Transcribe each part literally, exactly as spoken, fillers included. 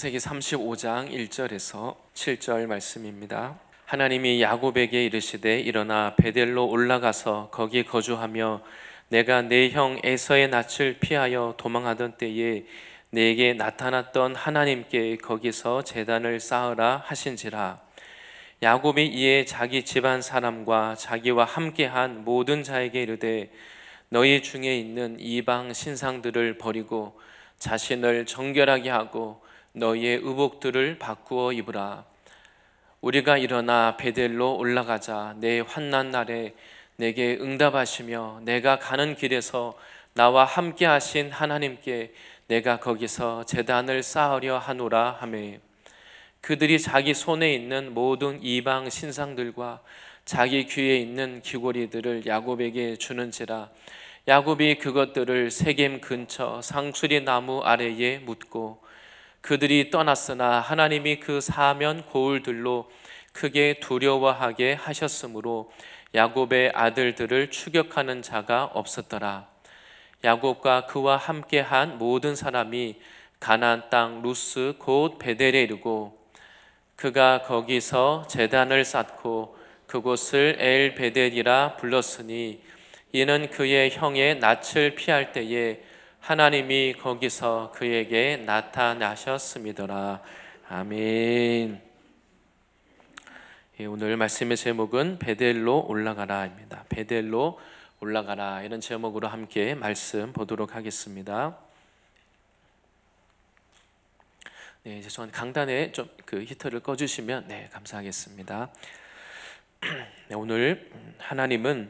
창세기 삼십오 장 일 절에서 칠 절 말씀입니다. 하나님이 야곱에게 이르시되 일어나 베델로 올라가서 거기 거주하며 내가 내 형 에서의 낯을 피하여 도망하던 때에 내게 나타났던 하나님께 거기서 제단을 쌓으라 하신지라. 야곱이 이에 자기 집안 사람과 자기와 함께한 모든 자에게 이르되 너희 중에 있는 이방 신상들을 버리고 자신을 정결하게 하고 너희의 의복들을 바꾸어 입으라. 우리가 일어나 베델로 올라가자. 내 환난 날에 내게 응답하시며 내가 가는 길에서 나와 함께 하신 하나님께 내가 거기서 제단을 쌓으려 하노라 하매, 그들이 자기 손에 있는 모든 이방 신상들과 자기 귀에 있는 귀고리들을 야곱에게 주는지라. 야곱이 그것들을 세겜 근처 상수리 나무 아래에 묻고, 그들이 떠났으나 하나님이 그 사면 고울들로 크게 두려워하게 하셨으므로 야곱의 아들들을 추격하는 자가 없었더라. 야곱과 그와 함께한 모든 사람이 가나안 땅 루스 곧 베델에 이르고 그가 거기서 제단을 쌓고 그곳을 엘 베델이라 불렀으니 이는 그의 형의 낯을 피할 때에 하나님이 거기서 그에게 나타나셨음이더라. 아멘. 오늘 말씀의 제목은 베델로 올라가라입니다. 베델로 올라가라, 이런 제목으로 함께 말씀 보도록 하겠습니다. 네, 죄송한데 강단에 좀 그 히터를 꺼주시면 네, 감사하겠습니다. 네, 오늘 하나님은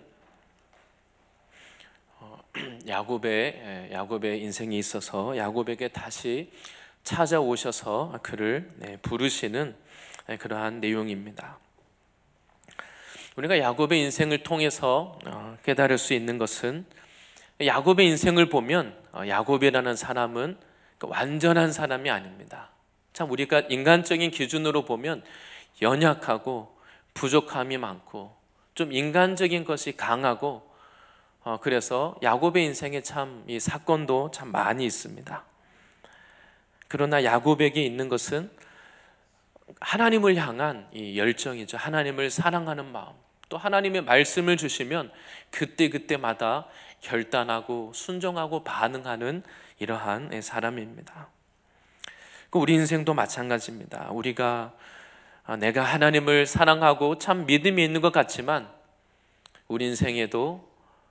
야곱의 야곱의 인생이 있어서 야곱에게 다시 찾아오셔서 그를 네, 부르시는 그러한 내용입니다. 우리가 야곱의 인생을 통해서 깨달을 수 있는 것은, 야곱의 인생을 보면 야곱이라는 사람은 완전한 사람이 아닙니다. 참 우리가 인간적인 기준으로 보면 연약하고 부족함이 많고 좀 인간적인 것이 강하고, 어, 그래서 야곱의 인생에 참 이 사건도 참 많이 있습니다. 그러나 야곱에게 있는 것은 하나님을 향한 이 열정이죠. 하나님을 사랑하는 마음, 또 하나님의 말씀을 주시면 그때그때마다 결단하고 순종하고 반응하는 이러한 사람입니다. 우리 인생도 마찬가지입니다. 우리가 내가 하나님을 사랑하고 참 믿음이 있는 것 같지만 우리 인생에도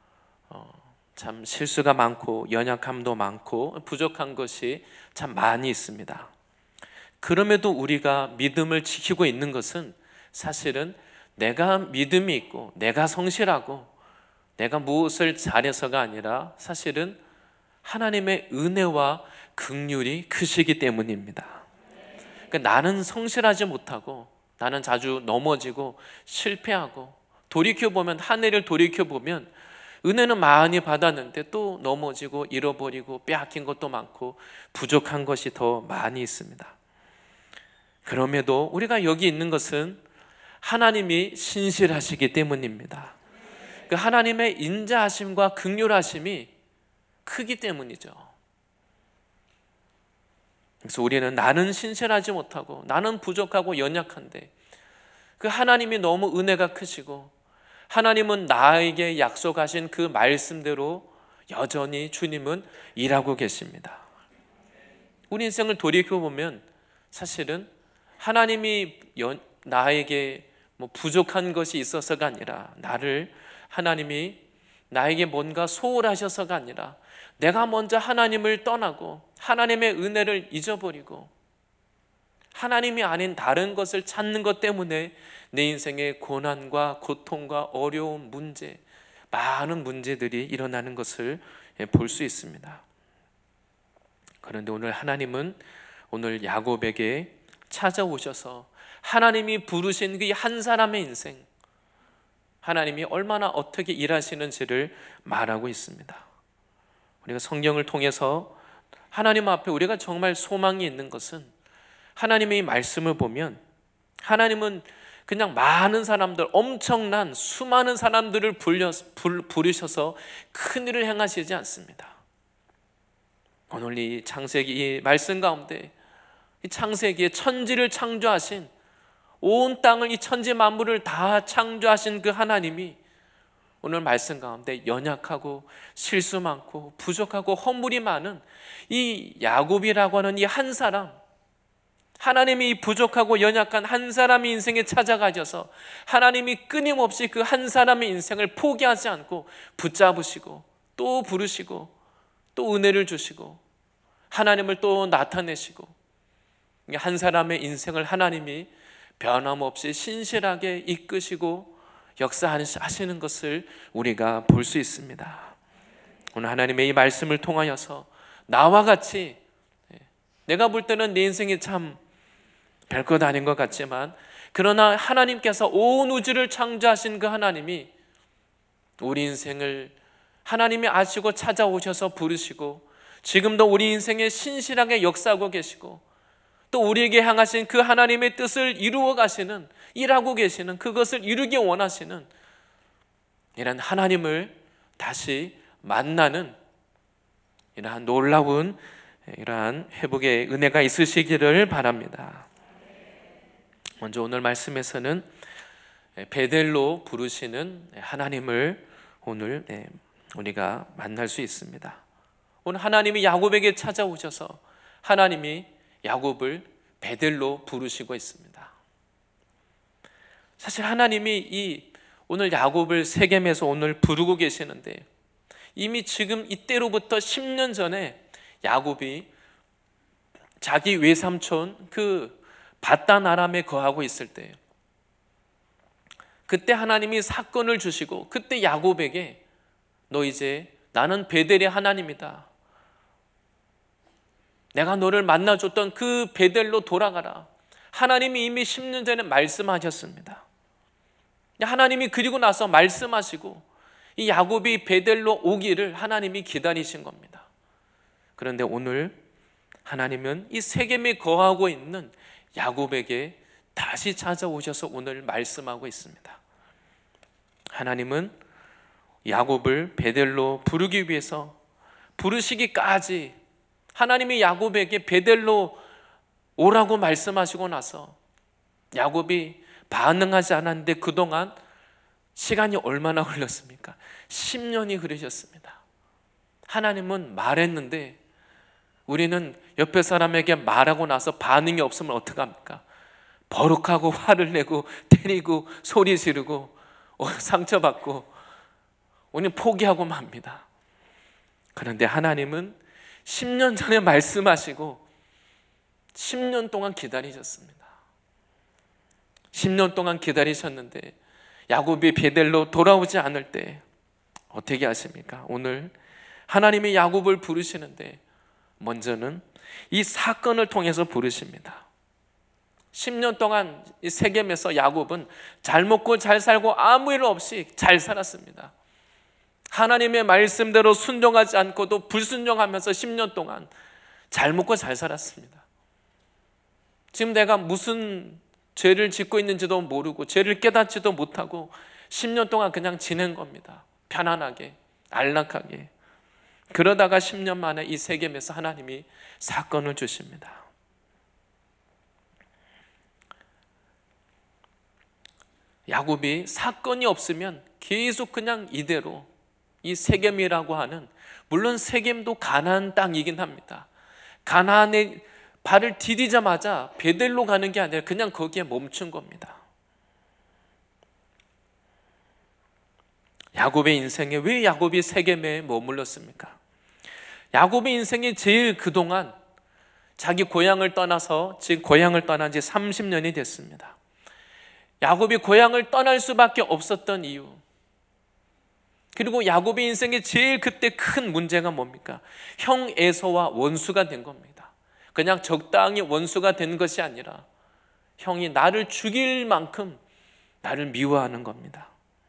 참 실수가 많고 연약함도 많고 부족한 것이 참 많이 있습니다. 그럼에도 우리가 믿음을 지키고 있는 것은 사실은 내가 믿음이 있고 내가 성실하고 내가 무엇을 잘해서가 아니라 사실은 하나님의 은혜와 긍휼이 크시기 때문입니다. 그러니까 나는 성실하지 못하고 나는 자주 넘어지고 실패하고 돌이켜보면 한 해를 돌이켜보면 은혜는 많이 받았는데 또 넘어지고 잃어버리고 빼앗긴 것도 많고 부족한 것이 더 많이 있습니다. 그럼에도 우리가 여기 있는 것은 하나님이 신실하시기 때문입니다. 그 하나님의 인자하심과 긍휼하심이 크기 때문이죠. 그래서 우리는 나는 신실하지 못하고 나는 부족하고 연약한데 그 하나님이 너무 은혜가 크시고 하나님은 나에게 약속하신 그 말씀대로 여전히 주님은 일하고 계십니다. 우리 인생을 돌이켜보면 사실은 하나님이 나에게 뭐 부족한 것이 있어서가 아니라 나를 하나님이 나에게 뭔가 소홀하셔서가 아니라 내가 먼저 하나님을 떠나고 하나님의 은혜를 잊어버리고 하나님이 아닌 다른 것을 찾는 것 때문에 내 인생에 고난과 고통과 어려움, 문제, 많은 문제들이 일어나는 것을 볼 수 있습니다. 그런데 오늘 하나님은 오늘 야곱에게 찾아오셔서 하나님이 부르신 그 한 사람의 인생, 하나님이 얼마나 어떻게 일하시는지를 말하고 있습니다. 우리가 성경을 통해서 하나님 앞에 우리가 정말 소망이 있는 것은 하나님의 말씀을 보면 하나님은 그냥 많은 사람들, 엄청난 수많은 사람들을 불려, 불, 부르셔서 큰 일을 행하시지 않습니다. 오늘 이 창세기 이 말씀 가운데 이 창세기에 천지를 창조하신, 온 땅을, 이 천지 만물을 다 창조하신 그 하나님이 오늘 말씀 가운데 연약하고 실수 많고 부족하고 허물이 많은 이 야곱이라고 하는 이 한 사람, 하나님이 이 부족하고 연약한 한 사람의 인생에 찾아가셔서 하나님이 끊임없이 그 한 사람의 인생을 포기하지 않고 붙잡으시고 또 부르시고 또 은혜를 주시고 하나님을 또 나타내시고, 한 사람의 인생을 하나님이 변함없이 신실하게 이끄시고 역사하시는 것을 우리가 볼 수 있습니다. 오늘 하나님의 이 말씀을 통하여서 나와 같이, 내가 볼 때는 내 인생이 참 별것 아닌 것 같지만, 그러나 하나님께서 온 우주를 창조하신 그 하나님이 우리 인생을 하나님이 아시고 찾아오셔서 부르시고 지금도 우리 인생에 신실하게 역사하고 계시고 또 우리에게 향하신 그 하나님의 뜻을 이루어 가시는, 일하고 계시는, 그것을 이루기 원하시는 이런 하나님을 다시 만나는 이러한 놀라운 이러한 회복의 은혜가 있으시기를 바랍니다. 먼저 오늘 말씀에서는 베델로 부르시는 하나님을 오늘 우리가 만날 수 있습니다. 오늘 하나님이 야곱에게 찾아오셔서 하나님이 야곱을 베델로 부르시고 있습니다. 사실 하나님이 이 오늘 야곱을 세겜에서 오늘 부르고 계시는데, 이미 지금 이때로부터 십 년 전에 야곱이 자기 외삼촌 그 밧단 아람에 거하고 있을 때, 그때 하나님이 사건을 주시고 그때 야곱에게 너 이제 나는 베델의 하나님이다, 내가 너를 만나줬던 그 베델로 돌아가라, 하나님이 이미 십 년 전에 말씀하셨습니다. 하나님이 그리고 나서 말씀하시고 이 야곱이 베델로 오기를 하나님이 기다리신 겁니다. 그런데 오늘 하나님은 이 세겜에 거하고 있는 야곱에게 다시 찾아오셔서 오늘 말씀하고 있습니다. 하나님은 야곱을 베델로 부르기 위해서, 부르시기까지 하나님이 야곱에게 베델로 오라고 말씀하시고 나서 야곱이 반응하지 않았는데 그동안 시간이 얼마나 흘렀습니까? 십 년이 흐르셨습니다. 하나님은 말했는데 우리는 옆에 사람에게 말하고 나서 반응이 없으면 어떡합니까? 버럭하고 화를 내고 때리고 소리 지르고 상처받고 우리는 포기하고 맙니다. 그런데 하나님은 십 년 전에 말씀하시고 십 년 동안 기다리셨습니다. 십 년 동안 기다리셨는데 야곱이 베델로 돌아오지 않을 때 어떻게 하십니까? 오늘 하나님이 야곱을 부르시는데 먼저는 이 사건을 통해서 부르십니다. 십 년 동안 이 세겜에서 야곱은 잘 먹고 잘 살고 아무 일 없이 잘 살았습니다. 하나님의 말씀대로 순종하지 않고도 불순종하면서 십 년 동안 잘 먹고 잘 살았습니다. 지금 내가 무슨 죄를 짓고 있는지도 모르고 죄를 깨닫지도 못하고 십 년 동안 그냥 지낸 겁니다. 편안하게, 안락하게. 그러다가 십 년 만에 이 세겜에서 하나님이 사건을 주십니다. 야곱이 사건이 없으면 계속 그냥 이대로 이 세겜이라고 하는, 물론 세겜도 가나안 땅이긴 합니다. 가나안에 발을 디디자마자 베델로 가는 게 아니라 그냥 거기에 멈춘 겁니다. 야곱의 인생에 왜 야곱이 세겜에 머물렀습니까? 야곱의 인생이 제일 그동안 자기 고향을 떠나서 지금 고향을 떠난 지 삼십 년이 됐습니다. 야곱이 고향을 떠날 수밖에 없었던 이유, 그리고 야곱의 인생의 제일 그때 큰 문제가 뭡니까? 형 에서와 원수가 된 겁니다. 그냥 적당히 원수가 된 것이 아니라 형이 나를 죽일 만큼 나를 미워하는 겁니다.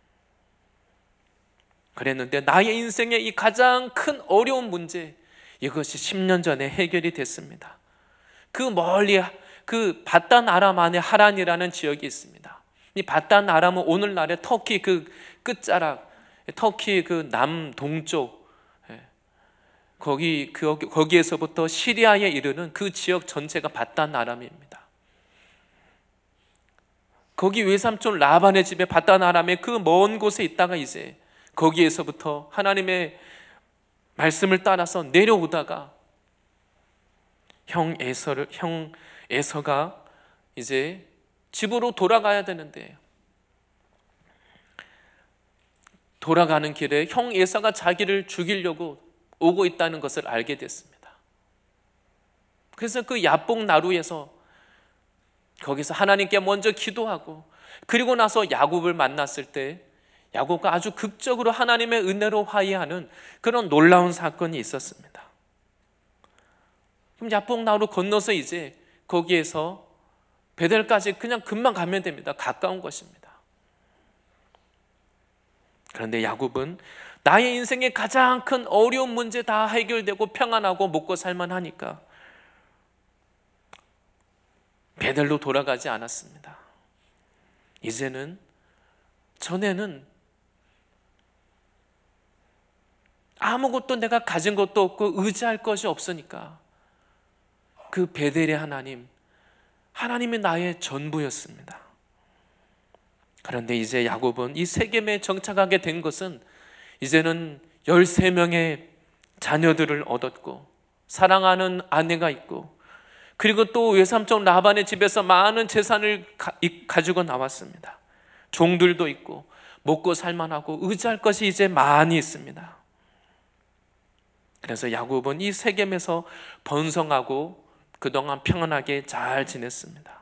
그랬는데 나의 인생의 이 가장 큰 어려운 문제, 이것이 십 년 전에 해결이 됐습니다. 그 멀리 그 밧단 아람 안에 하란이라는 지역이 있습니다. 이 밧단 아람은 오늘날의 터키 그 끝자락, 터키 그 남동쪽, 거기 그 거기에서부터 시리아에 이르는 그 지역 전체가 바단 아람입니다. 거기 외삼촌 라반의 집에 바단 아람의 그 먼 곳에 있다가 이제 거기에서부터 하나님의 말씀을 따라서 내려오다가 형 에서를 형 에서가 이제 집으로 돌아가야 되는데 돌아가는 길에 형 에서가 자기를 죽이려고 오고 있다는 것을 알게 됐습니다. 그래서 그 야복 나루에서 거기서 하나님께 먼저 기도하고 그리고 나서 야곱을 만났을 때 야곱과 아주 극적으로 하나님의 은혜로 화해하는 그런 놀라운 사건이 있었습니다. 그럼 야복 나루 건너서 이제 거기에서 베델까지 그냥 금방 가면 됩니다. 가까운 것입니다. 그런데 야곱은 나의 인생의 가장 큰 어려운 문제 다 해결되고 평안하고 먹고 살만하니까 베델로 돌아가지 않았습니다. 이제는 전에는 아무것도 내가 가진 것도 없고 의지할 것이 없으니까 그 베델의 하나님, 하나님이 나의 전부였습니다. 그런데 이제 야곱은 이 세겜에 정착하게 된 것은 이제는 열세 명의 자녀들을 얻었고 사랑하는 아내가 있고 그리고 또 외삼촌 라반의 집에서 많은 재산을 가, 가지고 나왔습니다. 종들도 있고 먹고 살만하고 의지할 것이 이제 많이 있습니다. 그래서 야곱은 이 세겜에서 번성하고 그동안 평안하게 잘 지냈습니다.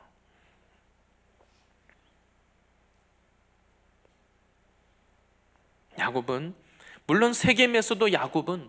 야곱은 물론 세겜에서도 야곱은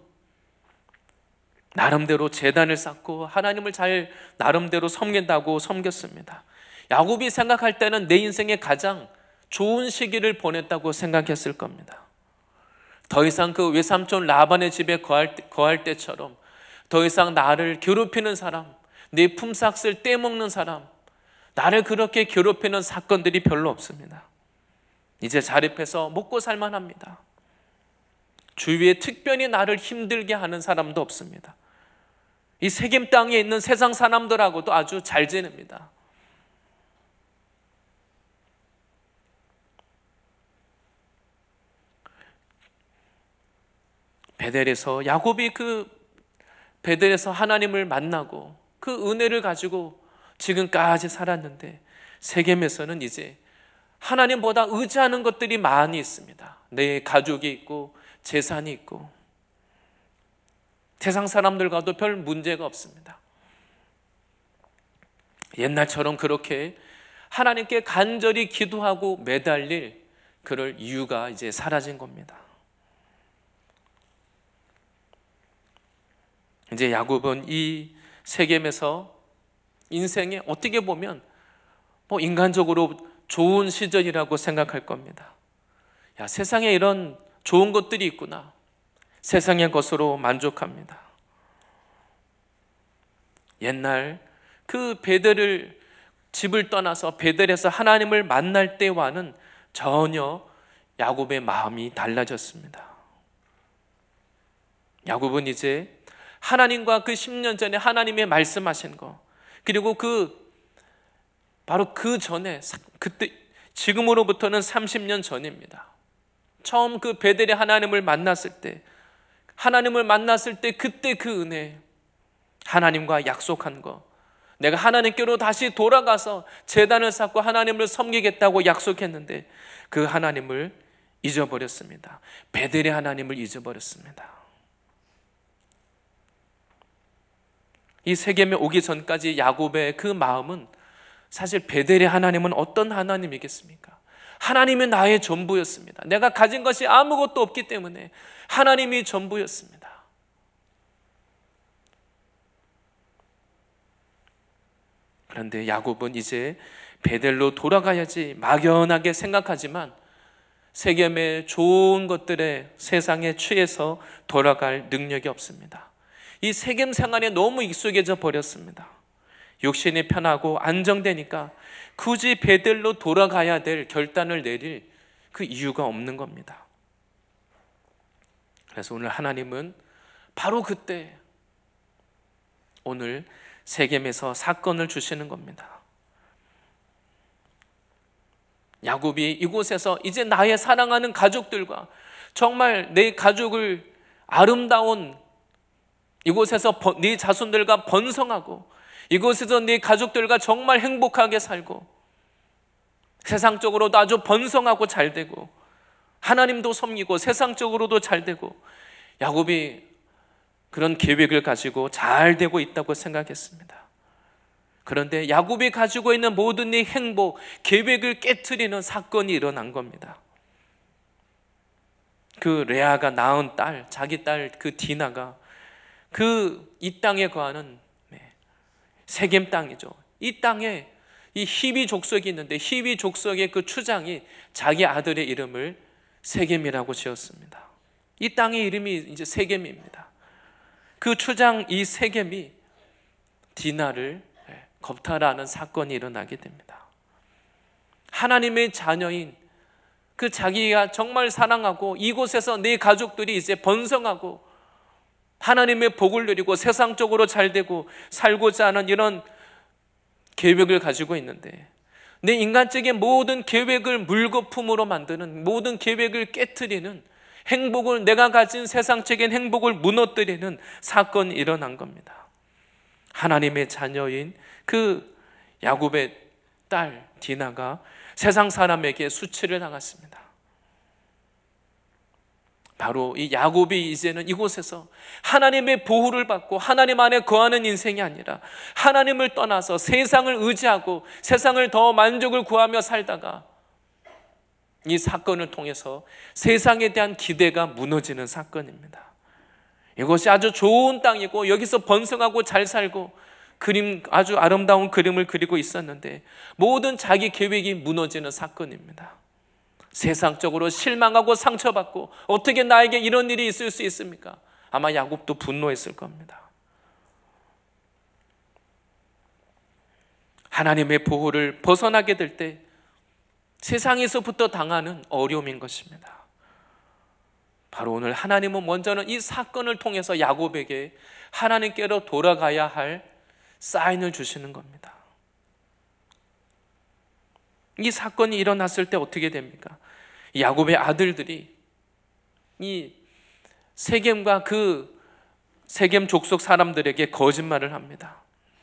나름대로 제단을 쌓고 하나님을 잘 나름대로 섬긴다고 섬겼습니다. 야곱이 생각할 때는 내 인생에 가장 좋은 시기를 보냈다고 생각했을 겁니다. 더 이상 그 외삼촌 라반의 집에 거할, 거할 때처럼 더 이상 나를 괴롭히는 사람, 내 품삯을 떼먹는 사람, 나를 그렇게 괴롭히는 사건들이 별로 없습니다. 이제 자립해서 먹고 살만합니다. 주위에 특별히 나를 힘들게 하는 사람도 없습니다. 이 세겜 땅에 있는 세상 사람들하고도 아주 잘 지냅니다. 베델에서 야곱이 그 베델에서 하나님을 만나고 그 은혜를 가지고 지금까지 살았는데 세겜에서는 이제 하나님보다 의지하는 것들이 많이 있습니다. 내 가족이 있고 재산이 있고 세상 사람들과도 별 문제가 없습니다. 옛날처럼 그렇게 하나님께 간절히 기도하고 매달릴 그럴 이유가 이제 사라진 겁니다. 이제 야곱은 이 세겜에서 인생에 어떻게 보면 뭐 인간적으로 좋은 시절이라고 생각할 겁니다. 야, 세상에 이런 좋은 것들이 있구나. 세상의 것으로 만족합니다. 옛날 그 베델을 집을 떠나서 베델에서 하나님을 만날 때와는 전혀 야곱의 마음이 달라졌습니다. 야곱은 이제 하나님과 그 십 년 전에 하나님의 말씀하신 거, 그리고 그 바로 그 전에 그때 지금으로부터는 삼십 년 전입니다. 처음 그 베델에 하나님을 만났을 때, 하나님을 만났을 때 그때 그 은혜, 하나님과 약속한 거, 내가 하나님께로 다시 돌아가서 제단을 쌓고 하나님을 섬기겠다고 약속했는데 그 하나님을 잊어버렸습니다. 베델의 하나님을 잊어버렸습니다. 이 세겜에 오기 전까지 야곱의 그 마음은 사실 베델의 하나님은 어떤 하나님이겠습니까? 하나님이 나의 전부였습니다. 내가 가진 것이 아무것도 없기 때문에 하나님이 전부였습니다. 그런데 야곱은 이제 베델로 돌아가야지 막연하게 생각하지만 세겜의 좋은 것들에 세상에 취해서 돌아갈 능력이 없습니다. 이 세겜 생활에 너무 익숙해져 버렸습니다. 육신이 편하고 안정되니까 굳이 베델로 돌아가야 될 결단을 내릴 그 이유가 없는 겁니다. 그래서 오늘 하나님은 바로 그때 오늘 세겜에서 사건을 주시는 겁니다. 야곱이 이곳에서 이제 나의 사랑하는 가족들과 정말 내 가족을 아름다운 이곳에서 네 자손들과 번성하고 이곳에서 네 가족들과 정말 행복하게 살고 세상적으로도 아주 번성하고 잘 되고 하나님도 섬기고 세상적으로도 잘 되고 야곱이 그런 계획을 가지고 잘 되고 있다고 생각했습니다. 그런데 야곱이 가지고 있는 모든 이 행복, 계획을 깨트리는 사건이 일어난 겁니다. 그 레아가 낳은 딸, 자기 딸 그 디나가 그 이 땅에 거하는 세겜 땅이죠. 이 땅에 이 히비 족속이 있는데 히비 족속의 그 추장이 자기 아들의 이름을 세겜이라고 지었습니다. 이 땅의 이름이 이제 세겜입니다. 그 추장 이 세겜이 디나를 겁탈하는 사건이 일어나게 됩니다. 하나님의 자녀인 그 자기가 정말 사랑하고 이곳에서 내 가족들이 이제 번성하고 하나님의 복을 누리고 세상적으로 잘 되고 살고자 하는 이런 계획을 가지고 있는데 내 인간적인 모든 계획을 물거품으로 만드는 모든 계획을 깨트리는 행복을 내가 가진 세상적인 행복을 무너뜨리는 사건이 일어난 겁니다. 하나님의 자녀인 그 야곱의 딸 디나가 세상 사람에게 수치를 당했습니다. 바로 이 야곱이 이제는 이곳에서 하나님의 보호를 받고 하나님 안에 거하는 인생이 아니라 하나님을 떠나서 세상을 의지하고 세상을 더 만족을 구하며 살다가 이 사건을 통해서 세상에 대한 기대가 무너지는 사건입니다. 이것이 아주 좋은 땅이고 여기서 번성하고 잘 살고 그림 아주 아름다운 그림을 그리고 있었는데 모든 자기 계획이 무너지는 사건입니다. 세상적으로 실망하고 상처받고 어떻게 나에게 이런 일이 있을 수 있습니까? 아마 야곱도 분노했을 겁니다. 하나님의 보호를 벗어나게 될 때 세상에서부터 당하는 어려움인 것입니다. 바로 오늘 하나님은 먼저는 이 사건을 통해서 야곱에게 하나님께로 돌아가야 할 사인을 주시는 겁니다. 이 사건이 일어났을 때 어떻게 됩니까? 야곱의 아들들이 이 세겜과 그 세겜 족속 사람들에게 거짓말을 합니다.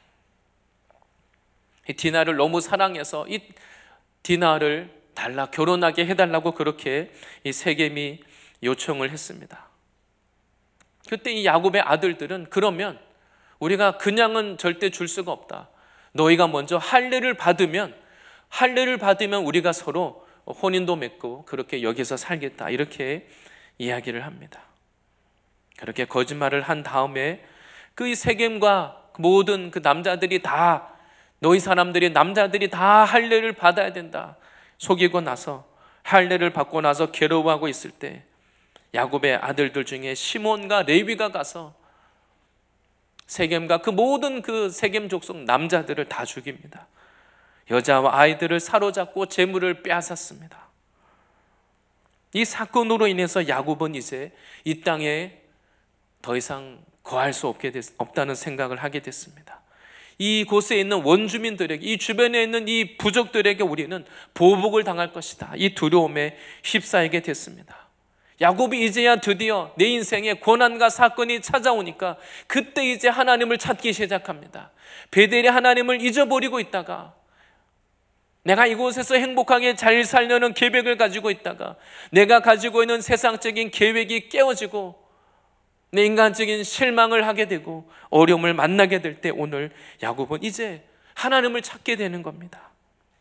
이 디나를 너무 사랑해서 이 디나를 달라 결혼하게 해달라고 그렇게 이 세겜이 요청을 했습니다. 그때 이 야곱의 아들들은 그러면 우리가 그냥은 절대 줄 수가 없다. 너희가 먼저 할례를 받으면 할례를 받으면 우리가 서로 혼인도 맺고 그렇게 여기서 살겠다 이렇게 이야기를 합니다. 그렇게 거짓말을 한 다음에 그 세겜과 모든 그 남자들이 다 너희 사람들이 남자들이 다 할례를 받아야 된다 속이고 나서 할례를 받고 나서 괴로워하고 있을 때 야곱의 아들들 중에 시몬과 레위가 가서 세겜과 그 모든 그 세겜 족속 남자들을 다 죽입니다. 여자와 아이들을 사로잡고 재물을 빼앗았습니다. 이 사건으로 인해서 야곱은 이제 이 땅에 더 이상 거할 수 없게 됐, 없다는 생각을 하게 됐습니다. 이곳에 있는 원주민들에게 이 주변에 있는 이 부족들에게 우리는 보복을 당할 것이다. 이 두려움에 휩싸이게 됐습니다. 야곱이 이제야 드디어 내 인생에 고난과 사건이 찾아오니까 그때 이제 하나님을 찾기 시작합니다. 베델이 하나님을 잊어버리고 있다가 내가 이곳에서 행복하게 잘 살려는 계획을 가지고 있다가 내가 가지고 있는 세상적인 계획이 깨어지고 내 인간적인 실망을 하게 되고 어려움을 만나게 될 때 오늘 야곱은 이제 하나님을 찾게 되는 겁니다.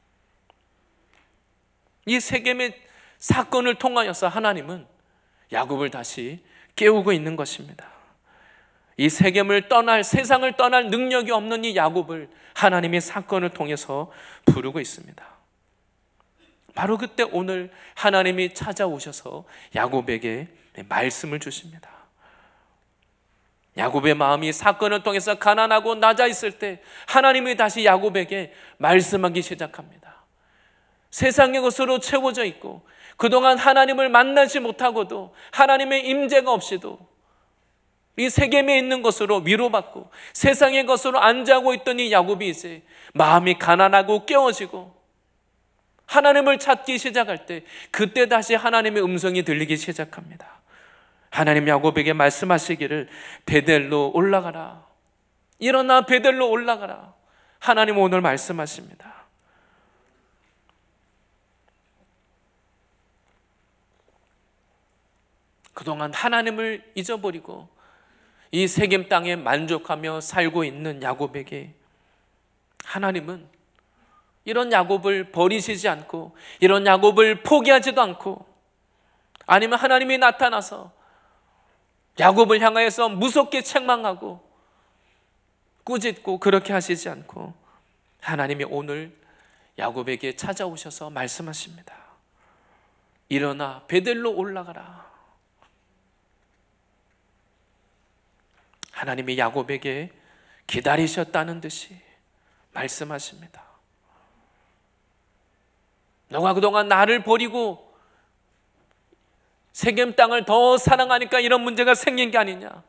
이 세겜의 사건을 통하여서 하나님은 야곱을 다시 깨우고 있는 것입니다. 이 세겜을 떠날 세상을 떠날 능력이 없는 이 야곱을 하나님의 사건을 통해서 부르고 있습니다. 바로 그때 오늘 하나님이 찾아오셔서 야곱에게 말씀을 주십니다. 야곱의 마음이 사건을 통해서 가난하고 낮아 있을 때 하나님이 다시 야곱에게 말씀하기 시작합니다. 세상의 것으로 채워져 있고 그동안 하나님을 만나지 못하고도 하나님의 임재가 없이도 이 세겜에 있는 것으로 위로받고 세상의 것으로 안지하고 있던 이 야곱이 이제 마음이 가난하고 깨어지고 하나님을 찾기 시작할 때, 그때 다시 하나님의 음성이 들리기 시작합니다. 하나님 야곱에게 말씀하시기를 베델로 올라가라, 일어나 베델로 올라가라. 하나님 오늘 말씀하십니다. 그동안 하나님을 잊어버리고 이 세겜 땅에 만족하며 살고 있는 야곱에게 하나님은 이런 야곱을 버리시지 않고, 이런 야곱을 포기하지도 않고, 아니면 하나님이 나타나서 야곱을 향하여서 무섭게 책망하고 꾸짖고 그렇게 하시지 않고, 하나님이 오늘 야곱에게 찾아오셔서 말씀하십니다. 일어나 베델로 올라가라. 하나님이 야곱에게 기다리셨다는 듯이 말씀하십니다. 너가 그동안 나를 버리고 세겜 땅을 더 사랑하니까 이런 문제가 생긴 게 아니냐.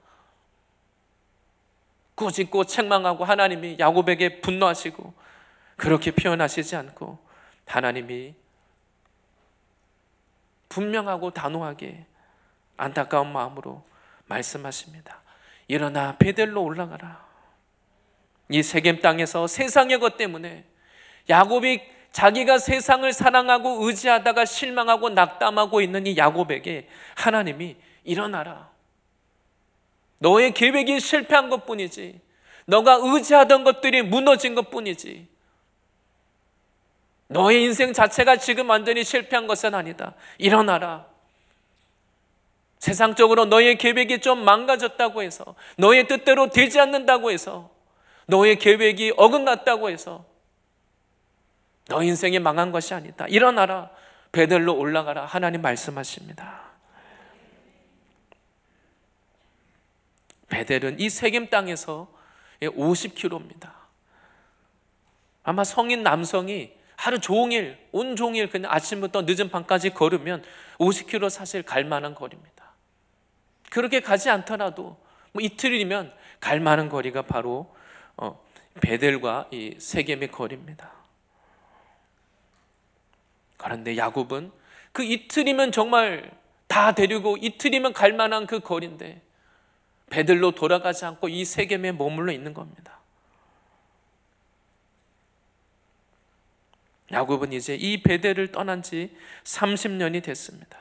꾸짖고 책망하고 하나님이 야곱에게 분노하시고 그렇게 표현하시지 않고, 하나님이 분명하고 단호하게 안타까운 마음으로 말씀하십니다. 일어나 베델로 올라가라. 이 세겜 땅에서 세상의 것 때문에 야곱이 자기가 세상을 사랑하고 의지하다가 실망하고 낙담하고 있는 이 야곱에게 하나님이 일어나라. 너의 계획이 실패한 것뿐이지, 너가 의지하던 것들이 무너진 것뿐이지, 너의 인생 자체가 지금 완전히 실패한 것은 아니다. 일어나라. 세상적으로 너의 계획이 좀 망가졌다고 해서, 너의 뜻대로 되지 않는다고 해서, 너의 계획이 어긋났다고 해서 너 인생이 망한 것이 아니다. 일어나라. 베델로 올라가라. 하나님 말씀하십니다. 베델은 이 세겜 땅에서 오십 킬로미터입니다. 아마 성인 남성이 하루 종일, 온종일 그냥 아침부터 늦은 밤까지 걸으면 오십 킬로미터 사실 갈 만한 거리입니다. 그렇게 가지 않더라도 뭐 이틀이면 갈 만한 거리가 바로 어, 베델과 이 세겜의 거리입니다. 그런데 야곱은 그 이틀이면 정말 다 데리고 이틀이면 갈 만한 그 거리인데 베델로 돌아가지 않고 이 세겜에 머물러 있는 겁니다. 야곱은 이제 이 베델을 떠난 지 삼십 년이 됐습니다.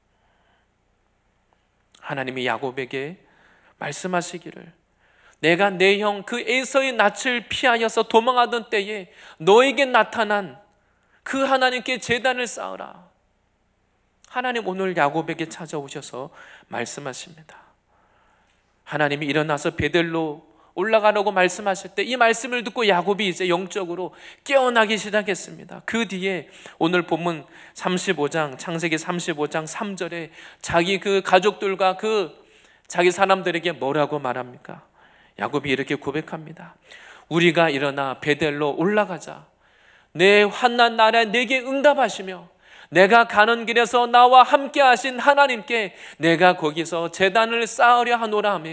하나님이 야곱에게 말씀하시기를, 내가 내 형 그 에서의 낯을 피하여서 도망하던 때에 너에게 나타난 그 하나님께 제단을 쌓으라. 하나님 오늘 야곱에게 찾아오셔서 말씀하십니다. 하나님이 일어나서 베델로 올라가라고 말씀하실 때 이 말씀을 듣고 야곱이 이제 영적으로 깨어나기 시작했습니다. 그 뒤에 오늘 본문 삼십오 장, 창세기 삼십오 장 삼 절에 자기 그 가족들과 그 자기 사람들에게 뭐라고 말합니까? 야곱이 이렇게 고백합니다. 우리가 일어나 베델로 올라가자. 내 환난 날에 내게 응답하시며 내가 가는 길에서 나와 함께 하신 하나님께 내가 거기서 제단을 쌓으려 하노라 하며.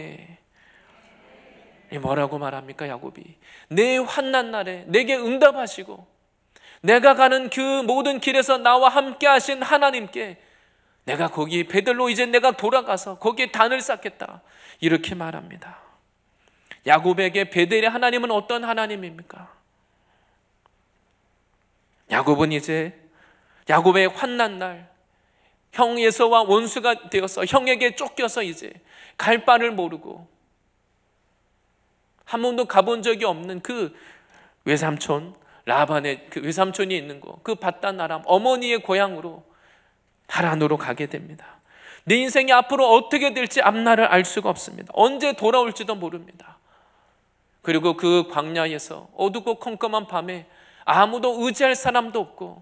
뭐라고 말합니까? 야곱이 내 환난 날에 내게 응답하시고 내가 가는 그 모든 길에서 나와 함께 하신 하나님께 내가 거기 베델로 이제 내가 돌아가서 거기에 단을 쌓겠다, 이렇게 말합니다. 야곱에게 베델의 하나님은 어떤 하나님입니까? 야곱은 이제 야곱의 환난 날 형 에서와 원수가 되어서 형에게 쫓겨서 이제 갈 바를 모르고 한 번도 가본 적이 없는 그 외삼촌 라반의 그 외삼촌이 있는 곳, 그 밧단 아람 어머니의 고향으로 하란으로 가게 됩니다. 내 인생이 앞으로 어떻게 될지 앞날을 알 수가 없습니다. 언제 돌아올지도 모릅니다. 그리고 그 광야에서 어둡고 컴컴한 밤에 아무도 의지할 사람도 없고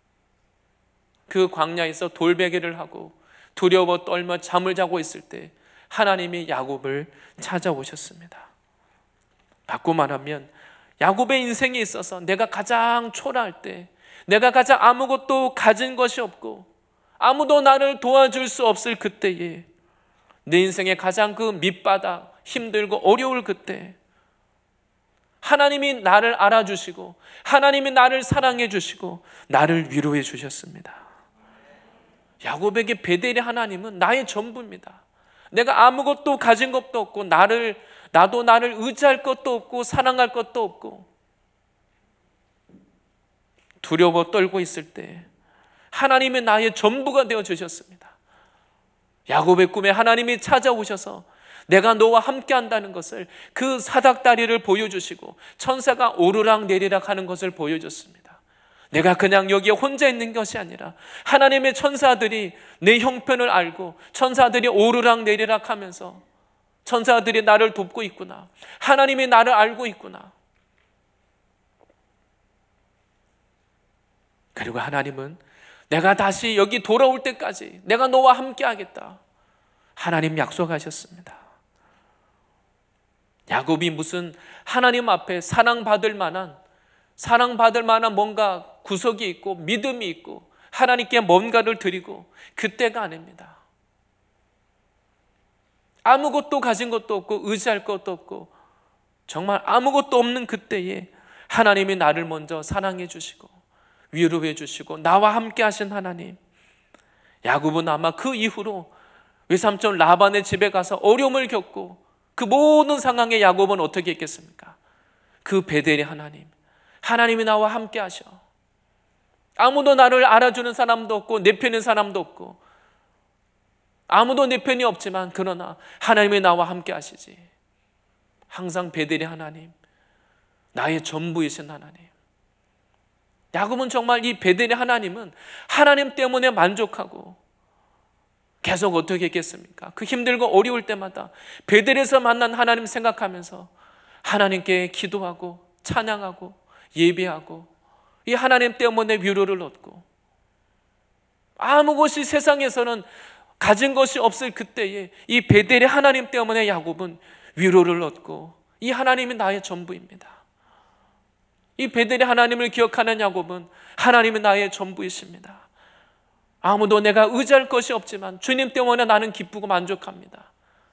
그 광야에서 돌베개를 하고 두려워 떨며 잠을 자고 있을 때 하나님이 야곱을 찾아오셨습니다. 바꿔 말하면 야곱의 인생에 있어서 내가 가장 초라할 때, 내가 가장 아무것도 가진 것이 없고 아무도 나를 도와줄 수 없을 그때에 내 인생의 가장 그 밑바닥, 힘들고 어려울 그때 하나님이 나를 알아주시고 하나님이 나를 사랑해 주시고 나를 위로해 주셨습니다. 야곱에게 베델의 하나님은 나의 전부입니다. 내가 아무것도 가진 것도 없고 나를 나도 나를 의지할 것도 없고 사랑할 것도 없고 두려워 떨고 있을 때 하나님이 나의 전부가 되어 주셨습니다. 야곱의 꿈에 하나님이 찾아오셔서 내가 너와 함께 한다는 것을, 그 사닥다리를 보여주시고 천사가 오르락 내리락 하는 것을 보여줬습니다. 내가 그냥 여기에 혼자 있는 것이 아니라 하나님의 천사들이 내 형편을 알고 천사들이 오르락 내리락 하면서 천사들이 나를 돕고 있구나, 하나님이 나를 알고 있구나. 그리고 하나님은 내가 다시 여기 돌아올 때까지 내가 너와 함께 하겠다, 하나님 약속하셨습니다. 야곱이 무슨 하나님 앞에 사랑받을 만한 사랑받을 만한 뭔가 구석이 있고 믿음이 있고 하나님께 뭔가를 드리고 그때가 아닙니다. 아무것도 가진 것도 없고 의지할 것도 없고 정말 아무것도 없는 그때에 하나님이 나를 먼저 사랑해 주시고 위로해 주시고 나와 함께 하신 하나님. 야곱은 아마 그 이후로 외삼촌 라반의 집에 가서 어려움을 겪고 그 모든 상황에 야곱은 어떻게 했겠습니까? 그 베델의 하나님, 하나님이 나와 함께 하셔. 아무도 나를 알아주는 사람도 없고 내 편인 사람도 없고 아무도 내 편이 없지만 그러나 하나님이 나와 함께 하시지. 항상 베델의 하나님, 나의 전부이신 하나님. 야곱은 정말 이 베델의 하나님은 하나님 때문에 만족하고 계속 어떻게 했겠습니까? 그 힘들고 어려울 때마다 베델에서 만난 하나님 생각하면서 하나님께 기도하고 찬양하고 예배하고 이 하나님 때문에 위로를 얻고, 아무 것이 세상에서는 가진 것이 없을 그때에 이 베델의 하나님 때문에 야곱은 위로를 얻고 이 하나님이 나의 전부입니다. 이 베델의 하나님을 기억하는 야곱은 하나님이 나의 전부이십니다. 아무도 내가 의지할 것이 없지만 주님 때문에 나는 기쁘고 만족합니다.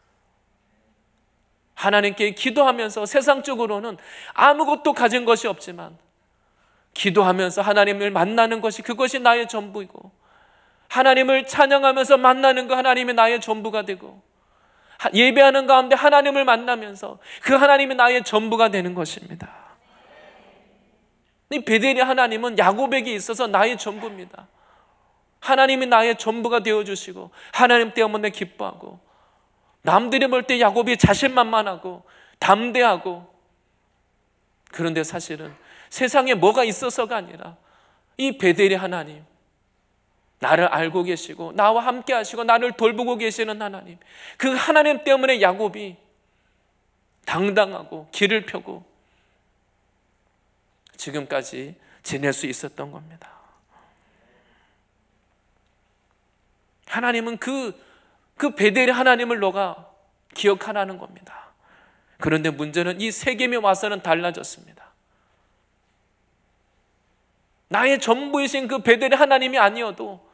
하나님께 기도하면서 세상적으로는 아무것도 가진 것이 없지만 기도하면서 하나님을 만나는 것이, 그것이 나의 전부이고 하나님을 찬양하면서 만나는 거 하나님이 나의 전부가 되고 예배하는 가운데 하나님을 만나면서 그 하나님이 나의 전부가 되는 것입니다. 이 베델의 하나님은 야곱에게 있어서 나의 전부입니다. 하나님이 나의 전부가 되어주시고 하나님 때문에 기뻐하고, 남들이 볼 때 야곱이 자신만만하고 담대하고, 그런데 사실은 세상에 뭐가 있어서가 아니라 이 베델의 하나님, 나를 알고 계시고 나와 함께 하시고 나를 돌보고 계시는 하나님, 그 하나님 때문에 야곱이 당당하고 길을 펴고 지금까지 지낼 수 있었던 겁니다. 하나님은 그, 그 베델의 하나님을 너가 기억하라는 겁니다. 그런데 문제는 이 세겜에 와서는 달라졌습니다. 나의 전부이신 그 베델의 하나님이 아니어도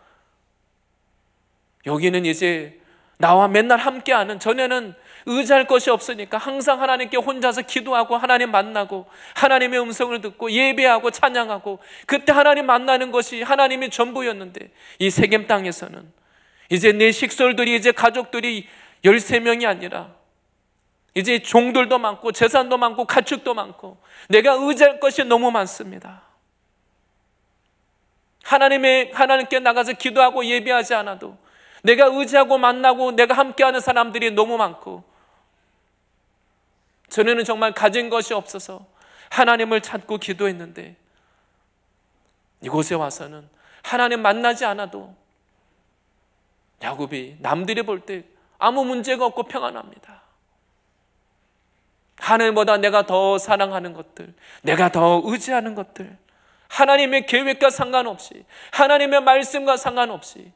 여기는 이제 나와 맨날 함께하는, 전에는 의지할 것이 없으니까 항상 하나님께 혼자서 기도하고 하나님 만나고 하나님의 음성을 듣고 예배하고 찬양하고 그때 하나님 만나는 것이 하나님의 전부였는데, 이 세겜 땅에서는 이제 내 식솔들이, 이제 가족들이 열세 명이 아니라 이제 종들도 많고 재산도 많고 가축도 많고 내가 의지할 것이 너무 많습니다. 하나님의, 하나님께 나가서 기도하고 예배하지 않아도 내가 의지하고 만나고 내가 함께하는 사람들이 너무 많고, 전에는 정말 가진 것이 없어서 하나님을 찾고 기도했는데 이곳에 와서는 하나님 만나지 않아도 야곱이 남들이 볼 때 아무 문제가 없고 평안합니다. 하나님보다 내가 더 사랑하는 것들, 내가 더 의지하는 것들, 하나님의 계획과 상관없이, 하나님의 말씀과 상관없이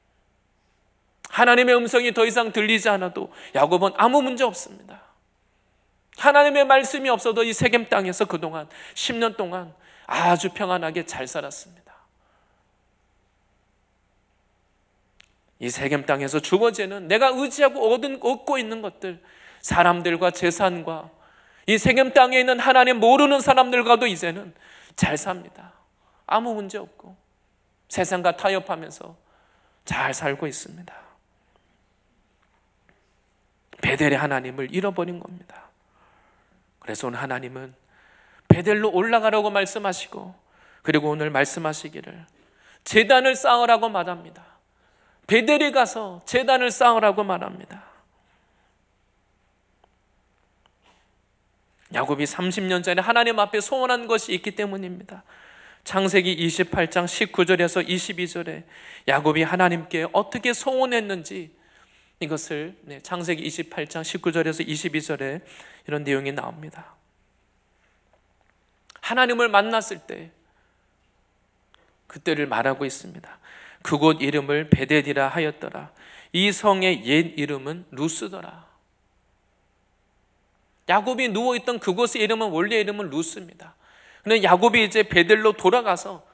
하나님의 음성이 더 이상 들리지 않아도 야곱은 아무 문제 없습니다. 하나님의 말씀이 없어도 이 세겜 땅에서 그동안 십 년 동안 아주 평안하게 잘 살았습니다. 이 세겜 땅에서 주어지는 내가 의지하고 얻은, 얻고 있는 것들, 사람들과 재산과 이 세겜 땅에 있는 하나님 모르는 사람들과도 이제는 잘 삽니다. 아무 문제 없고 세상과 타협하면서 잘 살고 있습니다. 베델의 하나님을 잃어버린 겁니다. 그래서 오늘 하나님은 베델로 올라가라고 말씀하시고, 그리고 오늘 말씀하시기를 제단을 쌓으라고 말합니다. 베델에 가서 제단을 쌓으라고 말합니다. 야곱이 삼십 년 전에 하나님 앞에 소원한 것이 있기 때문입니다. 창세기 이십팔 장 십구 절에서 이십이 절에 야곱이 하나님께 어떻게 소원했는지, 이것을 창세기 이십팔 장 십구 절에서 이십이 절에 이런 내용이 나옵니다. 하나님을 만났을 때 그때를 말하고 있습니다. 그곳 이름을 베델이라 하였더라. 이 성의 옛 이름은 루스더라. 야곱이 누워있던 그곳의 이름은 원래 이름은 루스입니다. 그런데 야곱이 이제 베델로 돌아가서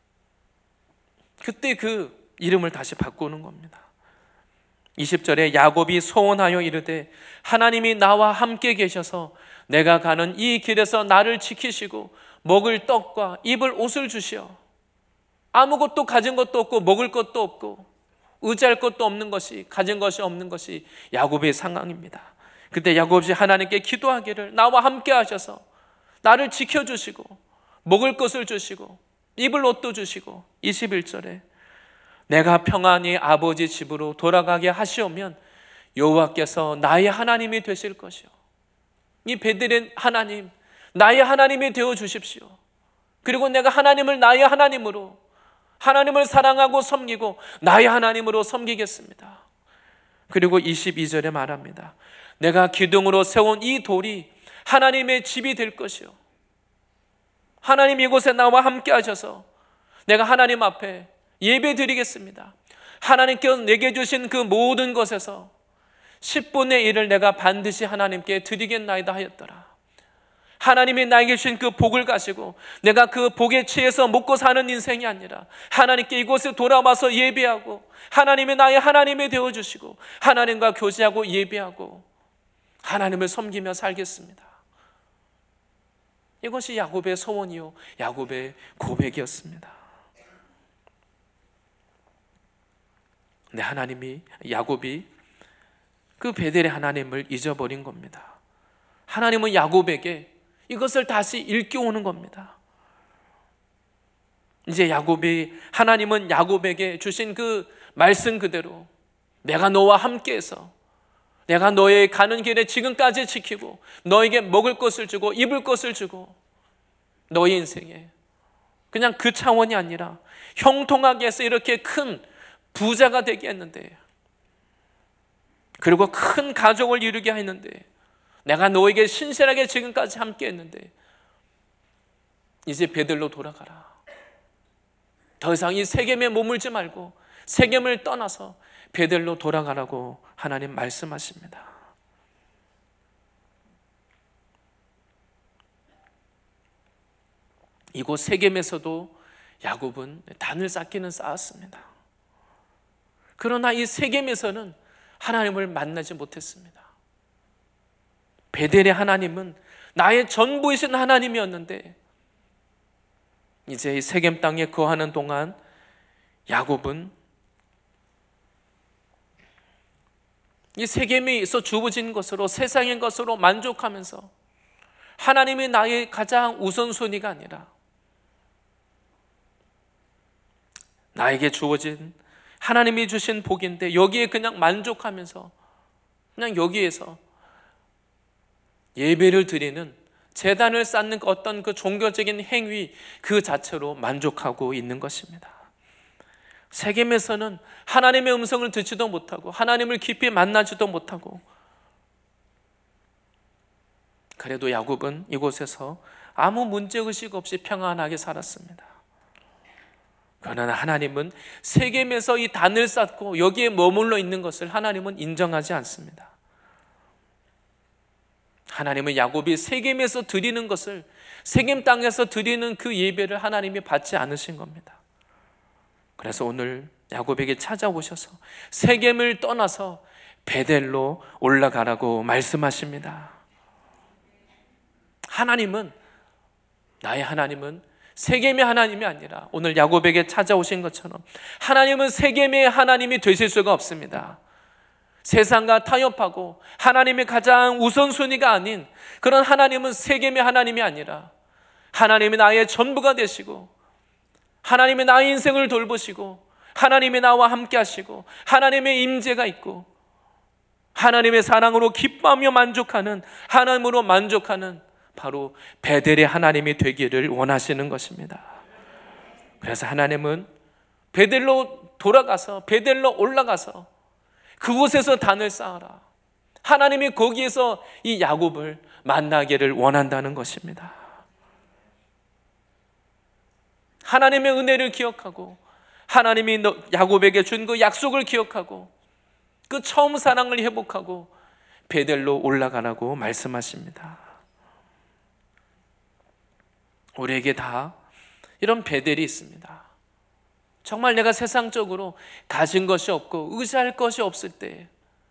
그때 그 이름을 다시 바꾸는 겁니다. 이십 절에 야곱이 소원하여 이르되 하나님이 나와 함께 계셔서 내가 가는 이 길에서 나를 지키시고 먹을 떡과 입을 옷을 주시어. 아무것도 가진 것도 없고 먹을 것도 없고 의지할 것도 없는 것이, 가진 것이 없는 것이 야곱의 상황입니다. 그때 야곱이 하나님께 기도하기를 나와 함께 하셔서 나를 지켜주시고 먹을 것을 주시고 입을 옷도 주시고, 이십일 절에 내가 평안히 아버지 집으로 돌아가게 하시오면 여호와께서 나의 하나님이 되실 것이요. 이 베델의 하나님, 나의 하나님이 되어 주십시오. 그리고 내가 하나님을 나의 하나님으로, 하나님을 사랑하고 섬기고 나의 하나님으로 섬기겠습니다. 그리고 이십이 절에 말합니다. 내가 기둥으로 세운 이 돌이 하나님의 집이 될 것이요. 하나님 이곳에 나와 함께 하셔서 내가 하나님 앞에 예배 드리겠습니다. 하나님께서 내게 주신 그 모든 것에서 십분의 일을 내가 반드시 하나님께 드리겠나이다 하였더라. 하나님이 나에게 주신 그 복을 가지고 내가 그 복에 취해서 먹고 사는 인생이 아니라 하나님께 이곳에 돌아와서 예배하고 하나님이 나의 하나님이 되어주시고 하나님과 교제하고 예배하고 하나님을 섬기며 살겠습니다. 이것이 야곱의 소원이요 야곱의 고백이었습니다. 근데 하나님이, 야곱이 그 베델의 하나님을 잊어버린 겁니다. 하나님은 야곱에게 이것을 다시 일깨우는 겁니다. 이제 야곱이, 하나님은 야곱에게 주신 그 말씀 그대로 내가 너와 함께해서 내가 너의 가는 길에 지금까지 지키고 너에게 먹을 것을 주고 입을 것을 주고 너의 인생에 그냥 그 차원이 아니라 형통하게 해서 이렇게 큰 부자가 되게 했는데, 그리고 큰 가족을 이루게 했는데, 내가 너에게 신실하게 지금까지 함께 했는데 이제 베델로 돌아가라. 더 이상 이 세겜에 머물지 말고 세겜을 떠나서 베델로 돌아가라고 하나님 말씀하십니다. 이곳 세겜에서도 야곱은 단을 쌓기는 쌓았습니다. 그러나 이 세겜에서는 하나님을 만나지 못했습니다. 베델의 하나님은 나의 전부이신 하나님이었는데 이제 이 세겜 땅에 거하는 동안 야곱은 이 세겜에서 주어진 것으로, 세상의 것으로 만족하면서 하나님이 나의 가장 우선순위가 아니라 나에게 주어진 하나님이 주신 복인데 여기에 그냥 만족하면서 그냥 여기에서 예배를 드리는, 제단을 쌓는 어떤 그 종교적인 행위 그 자체로 만족하고 있는 것입니다. 세겜에서는 하나님의 음성을 듣지도 못하고 하나님을 깊이 만나지도 못하고, 그래도 야곱은 이곳에서 아무 문제의식 없이 평안하게 살았습니다. 그러나 하나님은 세겜에서 이 단을 쌓고 여기에 머물러 있는 것을 하나님은 인정하지 않습니다. 하나님은 야곱이 세겜에서 드리는 것을, 세겜 땅에서 드리는 그 예배를 하나님이 받지 않으신 겁니다. 그래서 오늘 야곱에게 찾아오셔서 세겜을 떠나서 베델로 올라가라고 말씀하십니다. 하나님은, 나의 하나님은 세겜의 하나님이 아니라 오늘 야곱에게 찾아오신 것처럼 하나님은 세겜의 하나님이 되실 수가 없습니다. 세상과 타협하고 하나님의 가장 우선순위가 아닌 그런 하나님은 세겜의 하나님이 아니라 하나님이 나의 전부가 되시고 하나님이 나의 인생을 돌보시고 하나님이 나와 함께 하시고 하나님의 임재가 있고 하나님의 사랑으로 기뻐하며 만족하는, 하나님으로 만족하는 바로 베델의 하나님이 되기를 원하시는 것입니다. 그래서 하나님은 베델로 돌아가서 베델로 올라가서 그곳에서 단을 쌓아라. 하나님이 거기에서 이 야곱을 만나기를 원한다는 것입니다. 하나님의 은혜를 기억하고 하나님이 야곱에게 준 그 약속을 기억하고 그 처음 사랑을 회복하고 베델로 올라가라고 말씀하십니다. 우리에게 다 이런 베델이 있습니다. 정말 내가 세상적으로 가진 것이 없고 의지할 것이 없을 때,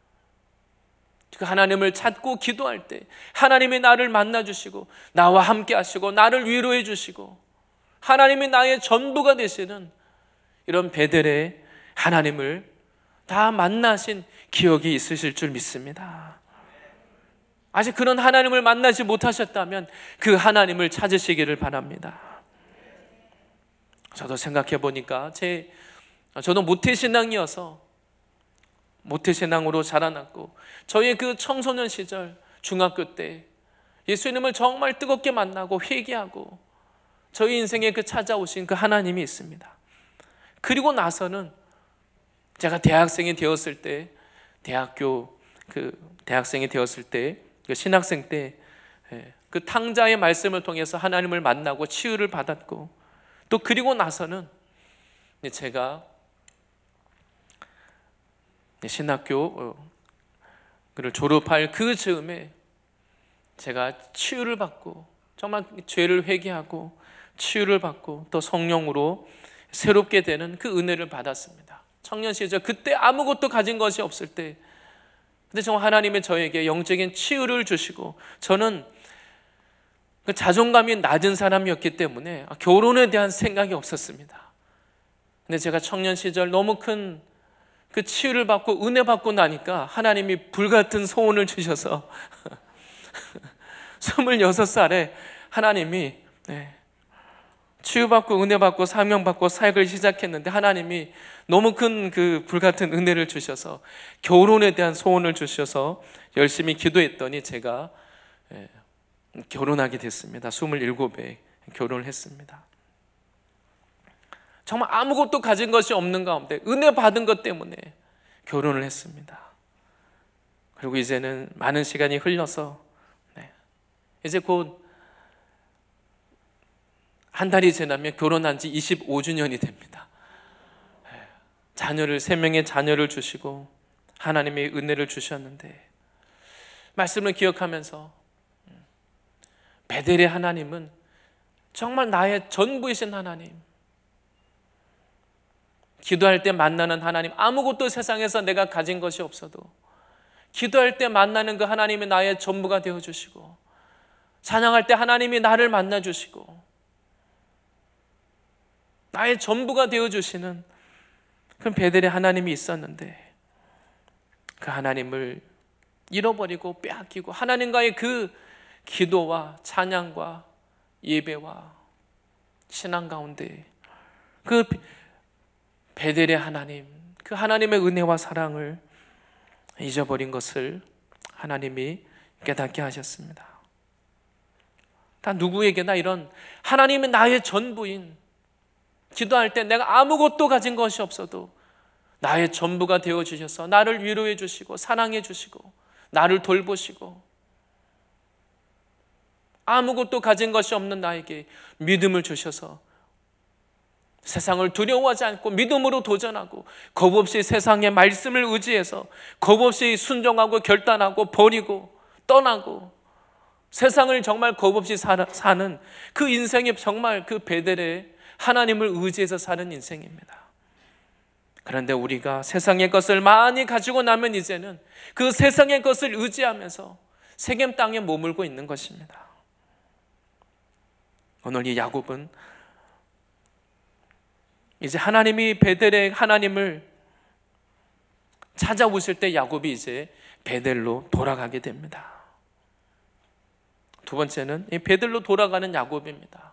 그 하나님을 찾고 기도할 때 하나님이 나를 만나주시고 나와 함께 하시고 나를 위로해 주시고 하나님이 나의 전부가 되시는 이런 베델의 하나님을 다 만나신 기억이 있으실 줄 믿습니다. 아직 그런 하나님을 만나지 못하셨다면 그 하나님을 찾으시기를 바랍니다. 저도 생각해 보니까 제, 저도 모태신앙이어서 모태신앙으로 자라났고 저희 그 청소년 시절 중학교 때 예수님을 정말 뜨겁게 만나고 회개하고 저희 인생에 그 찾아오신 그 하나님이 있습니다. 그리고 나서는 제가 대학생이 되었을 때, 대학교 그 대학생이 되었을 때, 그 신학생 때 그 탕자의 말씀을 통해서 하나님을 만나고 치유를 받았고, 또 그리고 나서는 제가 신학교를 졸업할 그 즈음에 제가 치유를 받고 정말 죄를 회개하고 치유를 받고 또 성령으로 새롭게 되는 그 은혜를 받았습니다. 청년 시절 그때 아무것도 가진 것이 없을 때, 근데 정말 하나님이 저에게 영적인 치유를 주시고 저는 그 자존감이 낮은 사람이었기 때문에 결혼에 대한 생각이 없었습니다. 근데 제가 청년 시절 너무 큰 그 치유를 받고 은혜 받고 나니까 하나님이 불같은 소원을 주셔서 스물여섯 살에 하나님이 네, 치유받고 은혜받고 사명받고 사역을 시작했는데 하나님이 너무 큰 그 불같은 은혜를 주셔서 결혼에 대한 소원을 주셔서 열심히 기도했더니 제가 예, 결혼하게 됐습니다. 스물일곱에 결혼을 했습니다. 정말 아무것도 가진 것이 없는 가운데 은혜 받은 것 때문에 결혼을 했습니다. 그리고 이제는 많은 시간이 흘러서 네, 이제 곧 한 달이 지나면 결혼한 지 이십오 주년이 됩니다. 자녀를, 세 명의 자녀를 주시고 하나님의 은혜를 주셨는데, 말씀을 기억하면서 베델의 하나님은 정말 나의 전부이신 하나님, 기도할 때 만나는 하나님, 아무것도 세상에서 내가 가진 것이 없어도 기도할 때 만나는 그 하나님이 나의 전부가 되어주시고, 찬양할 때 하나님이 나를 만나주시고 나의 전부가 되어주시는 그런 베델의 하나님이 있었는데, 그 하나님을 잃어버리고 빼앗기고 하나님과의 그 기도와 찬양과 예배와 신앙 가운데 그 베델의 하나님, 그 하나님의 은혜와 사랑을 잊어버린 것을 하나님이 깨닫게 하셨습니다. 다 누구에게나 이런 하나님이 나의 전부인, 기도할 때 내가 아무것도 가진 것이 없어도 나의 전부가 되어주셔서 나를 위로해 주시고 사랑해 주시고 나를 돌보시고, 아무것도 가진 것이 없는 나에게 믿음을 주셔서 세상을 두려워하지 않고 믿음으로 도전하고 겁 없이 세상의 말씀을 의지해서 겁 없이 순종하고 결단하고 버리고 떠나고 세상을 정말 겁 없이 사는 그 인생이 정말 그 베델의 하나님을 의지해서 사는 인생입니다. 그런데 우리가 세상의 것을 많이 가지고 나면 이제는 그 세상의 것을 의지하면서 세겜 땅에 머물고 있는 것입니다. 오늘 이 야곱은 이제 하나님이 베델의 하나님을 찾아오실 때 야곱이 이제 베델로 돌아가게 됩니다. 두 번째는 이 베델로 돌아가는 야곱입니다.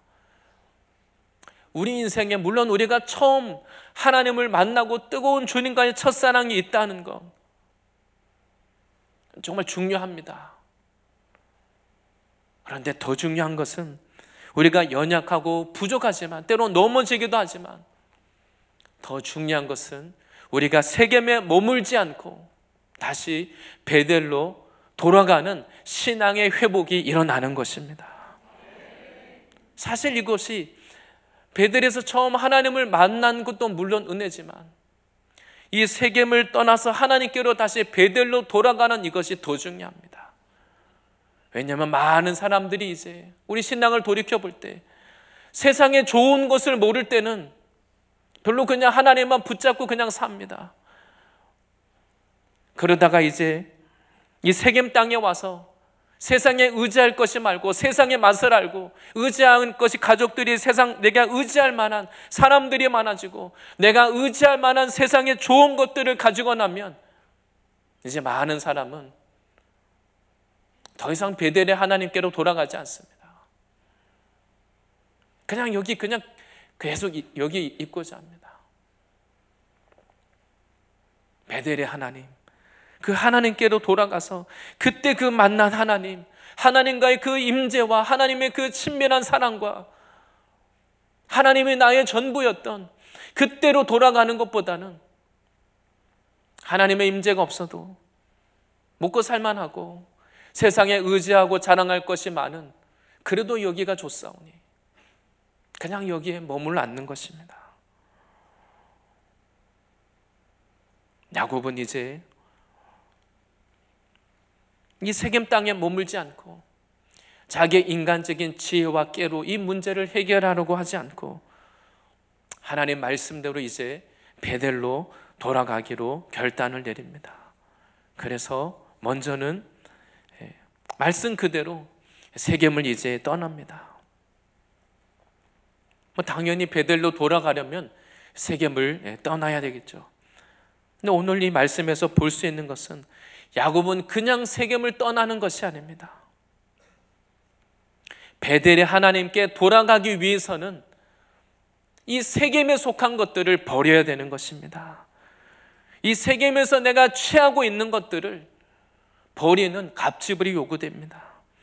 우리 인생에 물론 우리가 처음 하나님을 만나고 뜨거운 주님과의 첫사랑이 있다는 것 정말 중요합니다. 그런데 더 중요한 것은 우리가 연약하고 부족하지만 때로 넘어지기도 하지만 더 중요한 것은 우리가 세겜에 머물지 않고 다시 베델로 돌아가는 신앙의 회복이 일어나는 것입니다. 사실 이것이 베델에서 처음 하나님을 만난 것도 물론 은혜지만 이 세겜을 떠나서 하나님께로 다시 베델로 돌아가는 이것이 더 중요합니다. 왜냐하면 많은 사람들이 이제 우리 신앙을 돌이켜 볼 때 세상에 좋은 것을 모를 때는 별로 그냥 하나님만 붙잡고 그냥 삽니다. 그러다가 이제 이 세겜 땅에 와서 세상에 의지할 것이 말고 세상의 맛을 알고 의지하는 것이 가족들이 세상 내가 의지할 만한 사람들이 많아지고 내가 의지할 만한 세상의 좋은 것들을 가지고 나면 이제 많은 사람은 더 이상 베델의 하나님께로 돌아가지 않습니다. 그냥 여기 그냥 계속 여기 있고자 합니다. 베델의 하나님, 그 하나님께로 돌아가서 그때 그 만난 하나님, 하나님과의 그 임재와 하나님의 그 친밀한 사랑과 하나님이 나의 전부였던 그때로 돌아가는 것보다는 하나님의 임재가 없어도 먹고 살만하고 세상에 의지하고 자랑할 것이 많은 그래도 여기가 좋사오니 그냥 여기에 머물러 앉는 것입니다. 야곱은 이제 이 세겜 땅에 머물지 않고 자기의 인간적인 지혜와 깨로 이 문제를 해결하려고 하지 않고 하나님 말씀대로 이제 베델로 돌아가기로 결단을 내립니다. 그래서 먼저는 말씀 그대로 세겜을 이제 떠납니다. 뭐 당연히 베델로 돌아가려면 세겜을 떠나야 되겠죠. 근데 오늘 이 말씀에서 볼 수 있는 것은 야곱은 그냥 세겜을 떠나는 것이 아닙니다. 베델의 하나님께 돌아가기 위해서는 이 세겜에 속한 것들을 버려야 되는 것입니다. 이 세겜에서 내가 취하고 있는 것들을 버리는 갑질이 요구됩니다.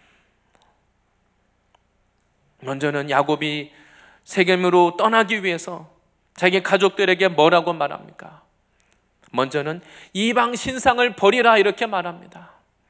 먼저는 야곱이 세겜으로 떠나기 위해서 자기 가족들에게 뭐라고 말합니까? 먼저는 이방 신상을 버리라 이렇게 말합니다.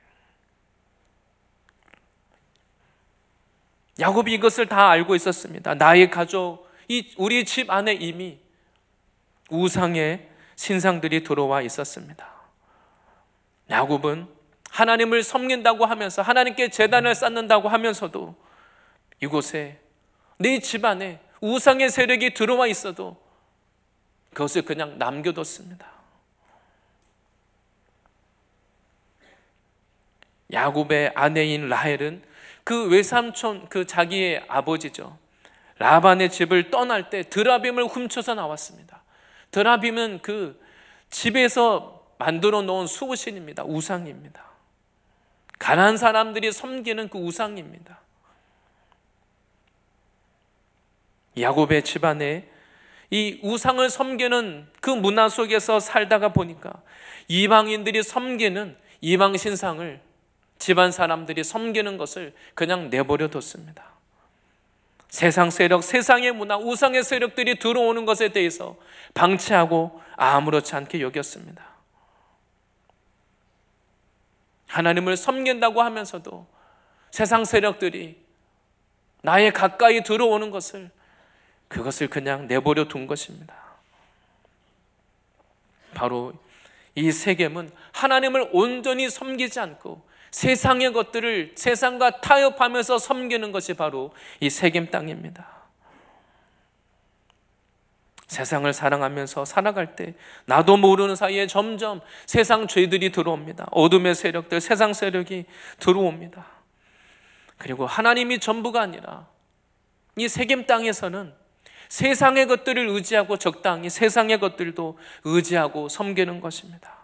야곱이 이것을 다 알고 있었습니다. 나의 가족, 이 우리 집 안에 이미 우상의 신상들이 들어와 있었습니다. 야곱은 하나님을 섬긴다고 하면서 하나님께 제단을 쌓는다고 하면서도 이곳에 네 집안에 우상의 세력이 들어와 있어도 그것을 그냥 남겨뒀습니다. 야곱의 아내인 라헬은 그 외삼촌, 그 자기의 아버지죠, 라반의 집을 떠날 때 드라빔을 훔쳐서 나왔습니다. 드라빔은 그 집에서 만들어 놓은 수호신입니다. 우상입니다. 가난한 사람들이 섬기는 그 우상입니다. 야곱의 집안에 이 우상을 섬기는 그 문화 속에서 살다가 보니까 이방인들이 섬기는 이방 신상을 집안 사람들이 섬기는 것을 그냥 내버려 뒀습니다. 세상 세력, 세상의 문화, 우상의 세력들이 들어오는 것에 대해서 방치하고 아무렇지 않게 여겼습니다. 하나님을 섬긴다고 하면서도 세상 세력들이 나의 가까이 들어오는 것을 그것을 그냥 내버려 둔 것입니다. 바로 이 세겜은 하나님을 온전히 섬기지 않고 세상의 것들을 세상과 타협하면서 섬기는 것이 바로 이 세겜 땅입니다. 세상을 사랑하면서 살아갈 때 나도 모르는 사이에 점점 세상 죄들이 들어옵니다. 어둠의 세력들, 세상 세력이 들어옵니다. 그리고 하나님이 전부가 아니라 이 세겜 땅에서는 세상의 것들을 의지하고 적당히 세상의 것들도 의지하고 섬기는 것입니다.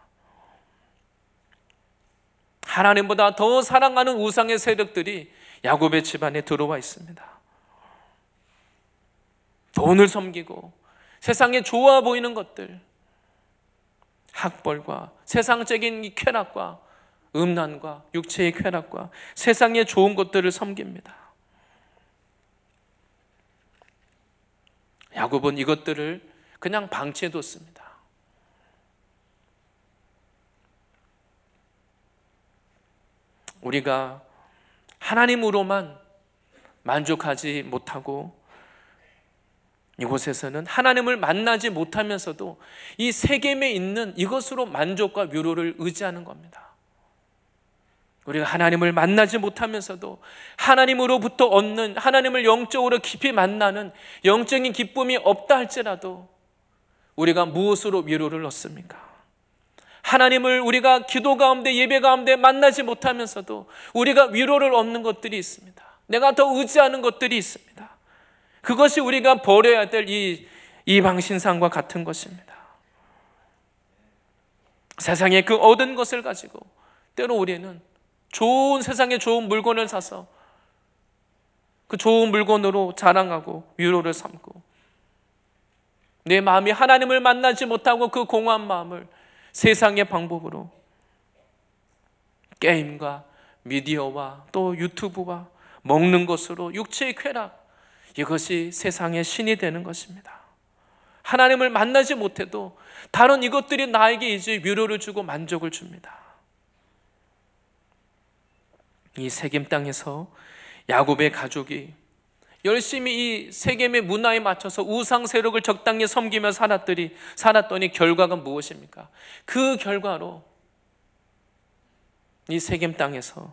하나님보다 더 사랑하는 우상의 세력들이 야곱의 집안에 들어와 있습니다. 돈을 섬기고 세상에 좋아 보이는 것들, 학벌과 세상적인 쾌락과 음란과 육체의 쾌락과 세상의 좋은 것들을 섬깁니다. 야곱은 이것들을 그냥 방치해뒀습니다. 우리가 하나님으로만 만족하지 못하고 이곳에서는 하나님을 만나지 못하면서도 이 세겜에 있는 이것으로 만족과 위로를 의지하는 겁니다. 우리가 하나님을 만나지 못하면서도 하나님으로부터 얻는, 하나님을 영적으로 깊이 만나는 영적인 기쁨이 없다 할지라도 우리가 무엇으로 위로를 얻습니까? 하나님을 우리가 기도 가운데 예배 가운데 만나지 못하면서도 우리가 위로를 얻는 것들이 있습니다. 내가 더 의지하는 것들이 있습니다. 그것이 우리가 버려야 될 이 이방 신상과 같은 것입니다. 세상에 그 얻은 것을 가지고 때로 우리는 좋은, 세상에 좋은 물건을 사서 그 좋은 물건으로 자랑하고 위로를 삼고, 내 마음이 하나님을 만나지 못하고 그 공허한 마음을 세상의 방법으로 게임과 미디어와 또 유튜브와 먹는 것으로 육체의 쾌락, 이것이 세상의 신이 되는 것입니다. 하나님을 만나지 못해도 다른 이것들이 나에게 이제 위로를 주고 만족을 줍니다. 이 세겜 땅에서 야곱의 가족이 열심히 이 세겜의 문화에 맞춰서 우상 세력을 적당히 섬기며 살았더니, 살았더니 결과가 무엇입니까? 그 결과로 이 세겜 땅에서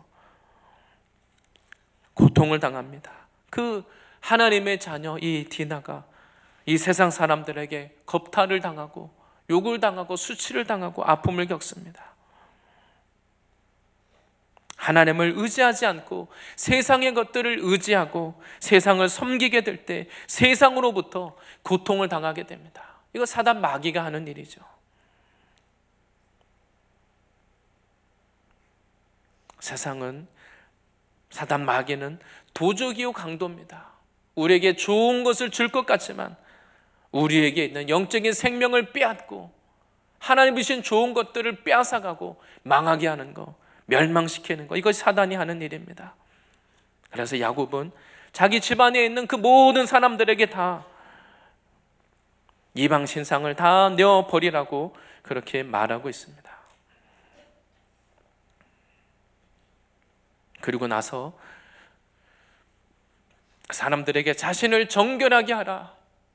고통을 당합니다. 그 하나님의 자녀 이 디나가 이 세상 사람들에게 겁탈을 당하고 욕을 당하고 수치를 당하고 아픔을 겪습니다. 하나님을 의지하지 않고 세상의 것들을 의지하고 세상을 섬기게 될 때 세상으로부터 고통을 당하게 됩니다. 이거 사단 마귀가 하는 일이죠. 세상은, 사단 마귀는 도적이요 강도입니다. 우리에게 좋은 것을 줄 것 같지만 우리에게 있는 영적인 생명을 빼앗고 하나님 주신 좋은 것들을 빼앗아가고 망하게 하는 거, 멸망시키는 거, 이것이 사단이 하는 일입니다. 그래서 야곱은 자기 집안에 있는 그 모든 사람들에게 다 이방 신상을 다 내어버리라고 그렇게 말하고 있습니다. 그리고 나서 사람들에게 자신을 정결하게 하라,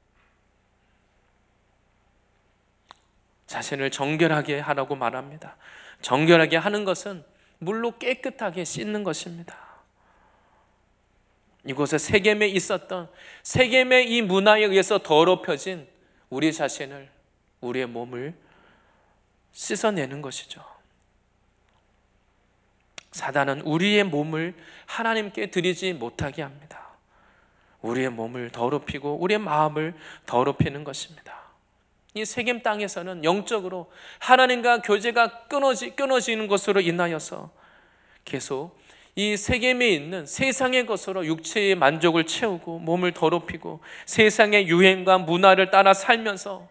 자신을 정결하게 하라고 말합니다. 정결하게 하는 것은 물로 깨끗하게 씻는 것입니다. 이곳에 세겜에 있었던, 세겜의 이 문화에 의해서 더럽혀진 우리 자신을, 우리의 몸을 씻어내는 것이죠. 사단은 우리의 몸을 하나님께 드리지 못하게 합니다. 우리의 몸을 더럽히고 우리의 마음을 더럽히는 것입니다. 이 세겜 땅에서는 영적으로 하나님과 교제가 끊어지, 끊어지는 것으로 인하여서 계속 이 세겜에 있는 세상의 것으로 육체의 만족을 채우고 몸을 더럽히고 세상의 유행과 문화를 따라 살면서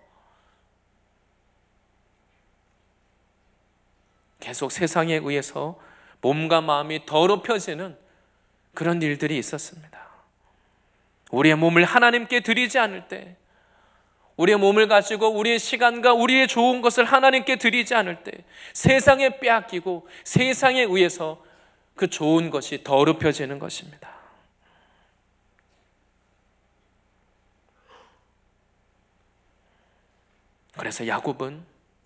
계속 세상에 의해서 몸과 마음이 더럽혀지는 그런 일들이 있었습니다. 우리의 몸을 하나님께 드리지 않을 때, 우리의 몸을 가지고 우리의 시간과 우리의 좋은 것을 하나님께 드리지 않을 때 세상에 빼앗기고 세상에 의해서 그 좋은 것이 더럽혀지는 것입니다. 그래서 야곱은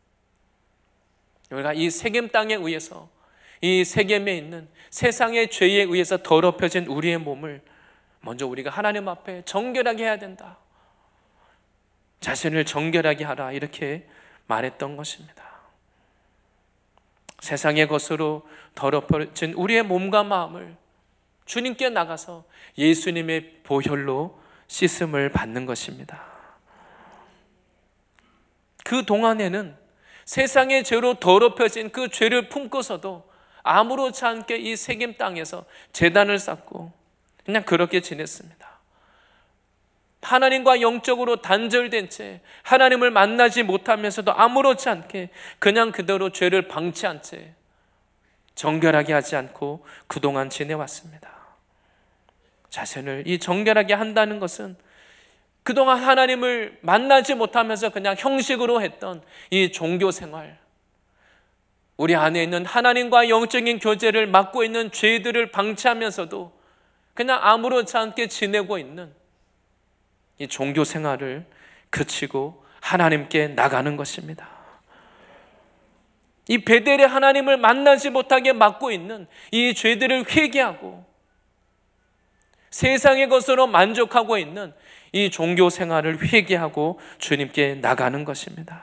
우리가 이 세겜 땅에 의해서, 이 세겜에 있는 세상의 죄에 의해서 더럽혀진 우리의 몸을 먼저 우리가 하나님 앞에 정결하게 해야 된다. 자신을 정결하게 하라 이렇게 말했던 것입니다. 세상의 것으로 더럽혀진 우리의 몸과 마음을 주님께 나가서 예수님의 보혈로 씻음을 받는 것입니다. 그 동안에는 세상의 죄로 더럽혀진 그 죄를 품고서도 아무렇지 않게 이 세겜 땅에서 제단을 쌓고 그냥 그렇게 지냈습니다. 하나님과 영적으로 단절된 채 하나님을 만나지 못하면서도 아무렇지 않게 그냥 그대로 죄를 방치한 채 정결하게 하지 않고 그동안 지내왔습니다. 자신을 이 정결하게 한다는 것은 그동안 하나님을 만나지 못하면서 그냥 형식으로 했던 이 종교 생활, 우리 안에 있는 하나님과 영적인 교제를 막고 있는 죄들을 방치하면서도 그냥 아무렇지 않게 지내고 있는 이 종교 생활을 그치고 하나님께 나가는 것입니다. 이 베델의 하나님을 만나지 못하게 막고 있는 이 죄들을 회개하고 세상의 것으로 만족하고 있는 이 종교 생활을 회개하고 주님께 나가는 것입니다.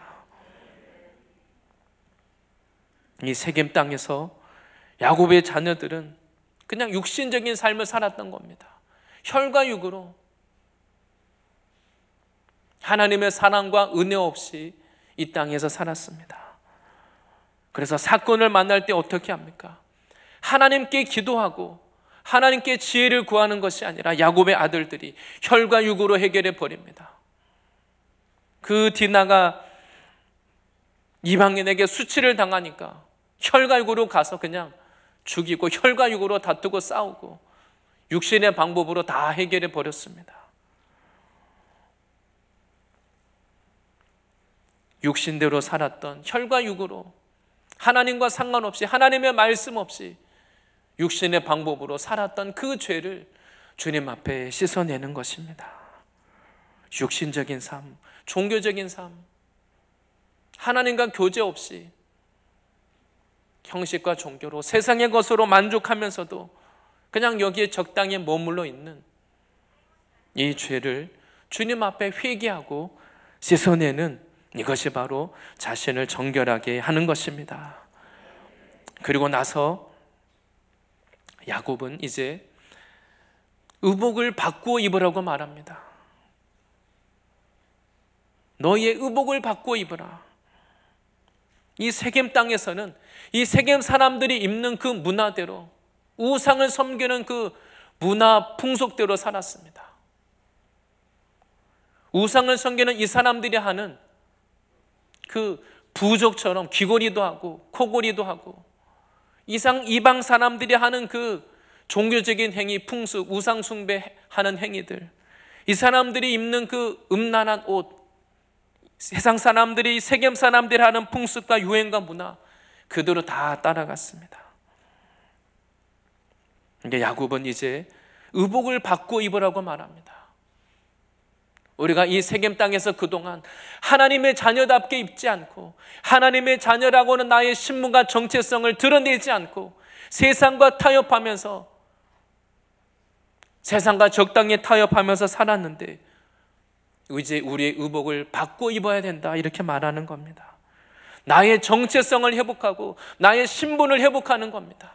이 세겜 땅에서 야곱의 자녀들은 그냥 육신적인 삶을 살았던 겁니다. 혈과 육으로 하나님의 사랑과 은혜 없이 이 땅에서 살았습니다. 그래서 사건을 만날 때 어떻게 합니까? 하나님께 기도하고 하나님께 지혜를 구하는 것이 아니라 야곱의 아들들이 혈과 육으로 해결해 버립니다. 그 디나가 이방인에게 수치를 당하니까 혈과 육으로 가서 그냥 죽이고 혈과 육으로 다투고 싸우고 육신의 방법으로 다 해결해 버렸습니다. 육신대로 살았던 혈과 육으로 하나님과 상관없이 하나님의 말씀 없이 육신의 방법으로 살았던 그 죄를 주님 앞에 씻어내는 것입니다. 육신적인 삶, 종교적인 삶, 하나님과 교제 없이 형식과 종교로 세상의 것으로 만족하면서도 그냥 여기에 적당히 머물러 있는 이 죄를 주님 앞에 회개하고 씻어내는 이것이 바로 자신을 정결하게 하는 것입니다. 그리고 나서 야곱은 이제 의복을 바꾸어 입으라고 말합니다. 너희의 의복을 바꾸어 입으라. 이 세겜 땅에서는 이 세겜 사람들이 입는 그 문화대로 우상을 섬기는 그 문화 풍속대로 살았습니다. 우상을 섬기는 이 사람들이 하는 그 부족처럼 귀걸이도 하고 코걸이도 하고 이상 이방 사람들이 하는 그 종교적인 행위, 풍습, 우상 숭배하는 행위들, 이 사람들이 입는 그 음란한 옷, 세상 사람들이 세겜 사람들이 하는 풍습과 유행과 문화 그대로 다 따라갔습니다. 그러니까 야곱은 이제 의복을 바꾸어 입으라고 말합니다. 우리가 이 세겜 땅에서 그동안 하나님의 자녀답게 입지 않고 하나님의 자녀라고는 나의 신분과 정체성을 드러내지 않고 세상과 타협하면서 세상과 적당히 타협하면서 살았는데 이제 우리의 의복을 바꿔 입어야 된다 이렇게 말하는 겁니다. 나의 정체성을 회복하고 나의 신분을 회복하는 겁니다.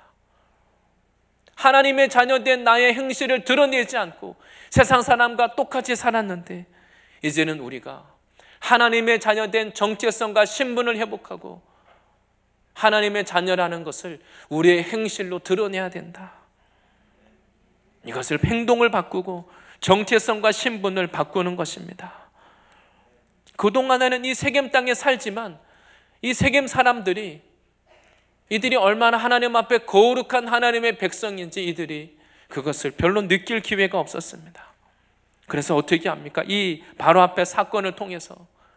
하나님의 자녀된 나의 행실을 드러내지 않고 세상 사람과 똑같이 살았는데 이제는 우리가 하나님의 자녀된 정체성과 신분을 회복하고 하나님의 자녀라는 것을 우리의 행실로 드러내야 된다. 이것을 행동을 바꾸고 정체성과 신분을 바꾸는 것입니다. 그동안에는 이 세겜 땅에 살지만 이 세겜 사람들이 이들이 얼마나 하나님 앞에 거룩한 하나님의 백성인지 이들이 그것을 별로 느낄 기회가 없었습니다. 그래서 어떻게 합니까? 이 바로 앞에 사건을 통해서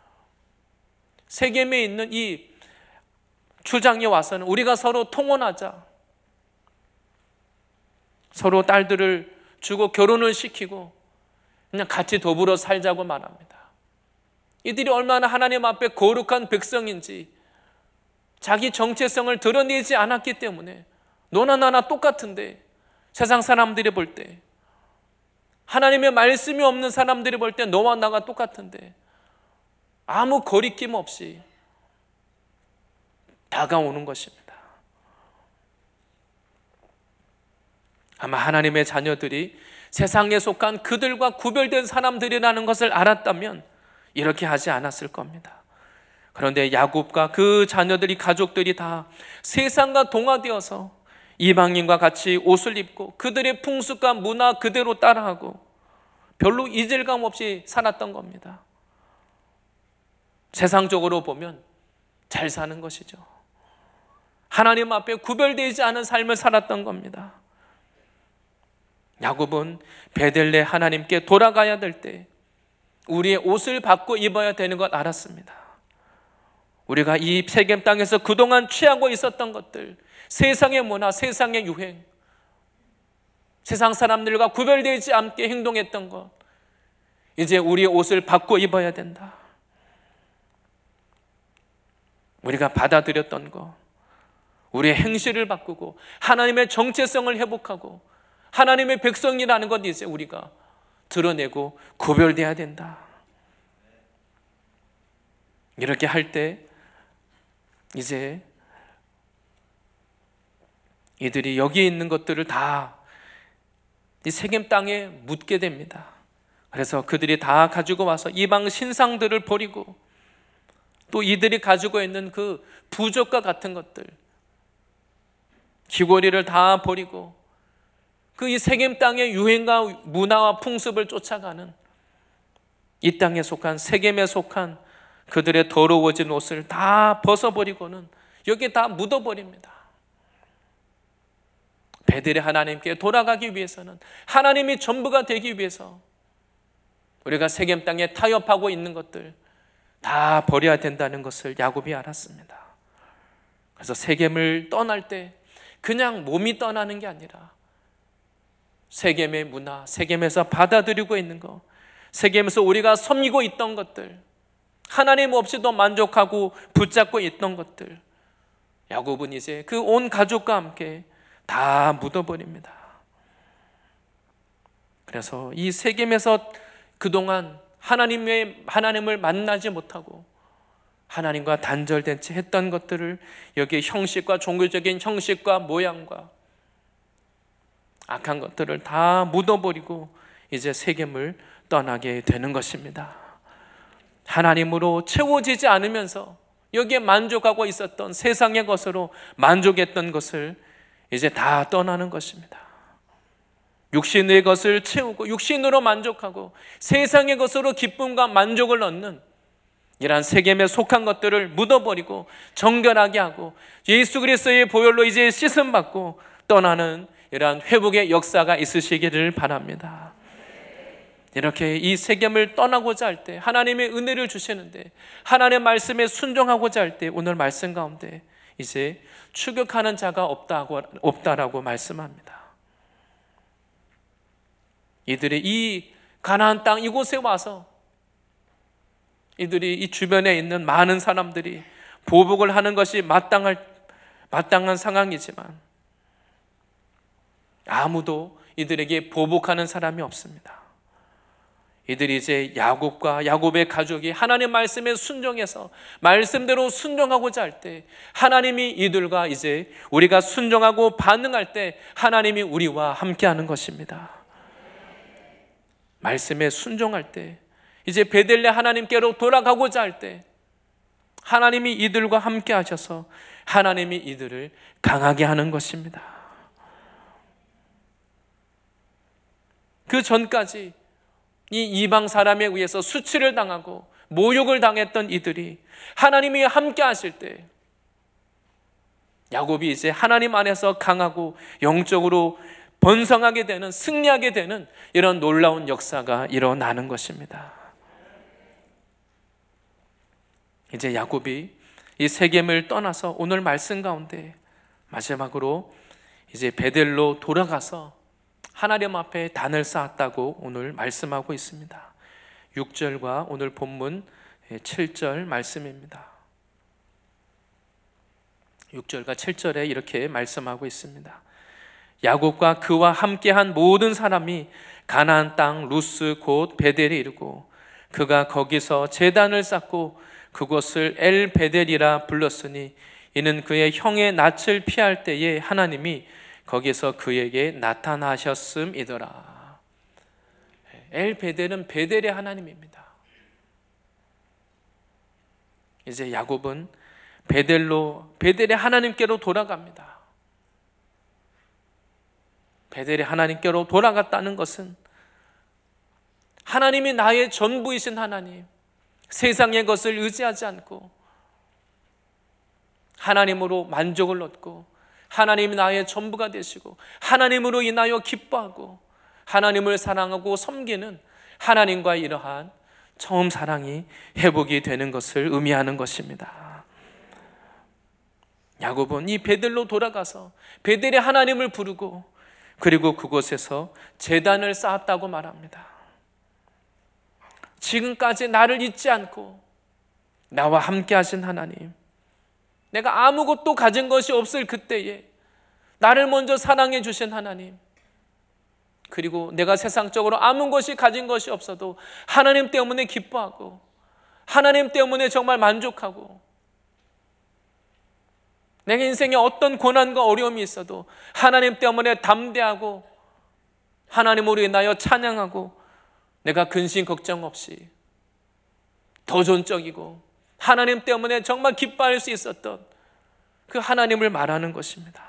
세겜에 있는 이 주장에 와서는 우리가 서로 통혼하자, 서로 딸들을 주고 결혼을 시키고 그냥 같이 더불어 살자고 말합니다. 이들이 얼마나 하나님 앞에 거룩한 백성인지 자기 정체성을 드러내지 않았기 때문에 너나 나나 똑같은데 세상 사람들이 볼 때 하나님의 말씀이 없는 사람들이 볼 때 너와 나가 똑같은데 아무 거리낌 없이 다가오는 것입니다. 아마 하나님의 자녀들이 세상에 속한 그들과 구별된 사람들이라는 것을 알았다면 이렇게 하지 않았을 겁니다. 그런데 야곱과 그 자녀들이, 가족들이 다 세상과 동화되어서 이방인과 같이 옷을 입고 그들의 풍습과 문화 그대로 따라하고 별로 이질감 없이 살았던 겁니다. 세상적으로 보면 잘 사는 것이죠. 하나님 앞에 구별되지 않은 삶을 살았던 겁니다. 야곱은 베들레 하나님께 돌아가야 될 때 우리의 옷을 바꿔 입어야 되는 것 알았습니다. 우리가 이 세겜 땅에서 그동안 취하고 있었던 것들, 세상의 문화, 세상의 유행, 세상 사람들과 구별되지 않게 행동했던 것, 이제 우리의 옷을 바꿔 입어야 된다. 우리가 받아들였던 것, 우리의 행실을 바꾸고 하나님의 정체성을 회복하고 하나님의 백성이라는 것 이제 우리가 드러내고 구별돼야 된다. 이렇게 할 때 이제 이들이 여기에 있는 것들을 다 이 세겜 땅에 묻게 됩니다. 그래서 그들이 다 가지고 와서 이방 신상들을 버리고 또 이들이 가지고 있는 그 부족과 같은 것들, 귀고리를 다 버리고 그 이 세겜 땅의 유행과 문화와 풍습을 쫓아가는 이 땅에 속한, 세겜에 속한 그들의 더러워진 옷을 다 벗어버리고는 여기에 다 묻어버립니다. 베델의 하나님께 돌아가기 위해서는, 하나님이 전부가 되기 위해서 우리가 세겜 땅에 타협하고 있는 것들 다 버려야 된다는 것을 야곱이 알았습니다. 그래서 세겜을 떠날 때 그냥 몸이 떠나는 게 아니라 세겜의 문화, 세겜에서 받아들이고 있는 것, 세겜에서 우리가 섬기고 있던 것들, 하나님 없이도 만족하고 붙잡고 있던 것들, 야곱은 이제 그 온 가족과 함께 다 묻어버립니다. 그래서 이 세겜에서 그동안 하나님의, 하나님을 만나지 못하고 하나님과 단절된 채 했던 것들을 여기에 형식과 종교적인 형식과 모양과 악한 것들을 다 묻어버리고 이제 세겜을 떠나게 되는 것입니다. 하나님으로 채워지지 않으면서 여기에 만족하고 있었던 세상의 것으로 만족했던 것을 이제 다 떠나는 것입니다. 육신의 것을 채우고 육신으로 만족하고 세상의 것으로 기쁨과 만족을 얻는 이러한 세겜에 속한 것들을 묻어버리고 정결하게 하고 예수 그리스도의 보혈로 이제 씻음받고 떠나는 이러한 회복의 역사가 있으시기를 바랍니다. 이렇게 이 세겜을 떠나고자 할 때 하나님의 은혜를 주시는데, 하나님의 말씀에 순종하고자 할 때 오늘 말씀 가운데 이제 추격하는 자가 없다고, 없다라고 말씀합니다. 이들이 이 가나안 땅 이곳에 와서 이들이 이 주변에 있는 많은 사람들이 보복을 하는 것이 마땅할, 마땅한 상황이지만 아무도 이들에게 보복하는 사람이 없습니다. 이들이 이제 야곱과 야곱의 가족이 하나님 말씀에 순종해서 말씀대로 순종하고자 할 때 하나님이 이들과 이제 우리가 순종하고 반응할 때 하나님이 우리와 함께하는 것입니다. 말씀에 순종할 때 이제 베들레 하나님께로 돌아가고자 할 때 하나님이 이들과 함께 하셔서 하나님이 이들을 강하게 하는 것입니다. 그 전까지 이 이방 사람에 의해서 수치를 당하고 모욕을 당했던 이들이 하나님이 함께 하실 때 야곱이 이제 하나님 안에서 강하고 영적으로 번성하게 되는, 승리하게 되는 이런 놀라운 역사가 일어나는 것입니다. 이제 야곱이 이 세겜을 떠나서 오늘 말씀 가운데 마지막으로 이제 베델로 돌아가서 하나님 앞에 단을 쌓았다고 오늘 말씀하고 있습니다. 육 절과 오늘 본문 칠 절 말씀입니다. 육 절과 칠 절에 이렇게 말씀하고 있습니다. 야곱과 그와 함께한 모든 사람이 가나안 땅 루스 곧 베델에 이르고 그가 거기서 제단을 쌓고 그곳을 엘 베델이라 불렀으니 이는 그의 형의 낯을 피할 때에 하나님이 거기서 그에게 나타나셨음이더라. 엘 베델은 베델의 하나님입니다. 이제 야곱은 베델로 베델의 하나님께로 돌아갑니다. 베델의 하나님께로 돌아갔다는 것은 하나님이 나의 전부이신 하나님, 세상의 것을 의지하지 않고 하나님으로 만족을 얻고 하나님이 나의 전부가 되시고 하나님으로 인하여 기뻐하고 하나님을 사랑하고 섬기는 하나님과의 이러한 처음 사랑이 회복이 되는 것을 의미하는 것입니다. 야곱은 이 베델로 돌아가서 베델의 하나님을 부르고 그리고 그곳에서 제단을 쌓았다고 말합니다. 지금까지 나를 잊지 않고 나와 함께 하신 하나님, 내가 아무것도 가진 것이 없을 그때에 나를 먼저 사랑해 주신 하나님, 그리고 내가 세상적으로 아무 것이 가진 것이 없어도 하나님 때문에 기뻐하고 하나님 때문에 정말 만족하고 내 인생에 어떤 고난과 어려움이 있어도 하나님 때문에 담대하고 하나님으로 인하여 찬양하고 내가 근심 걱정 없이 도전적이고 하나님 때문에 정말 기뻐할 수 있었던 그 하나님을 말하는 것입니다.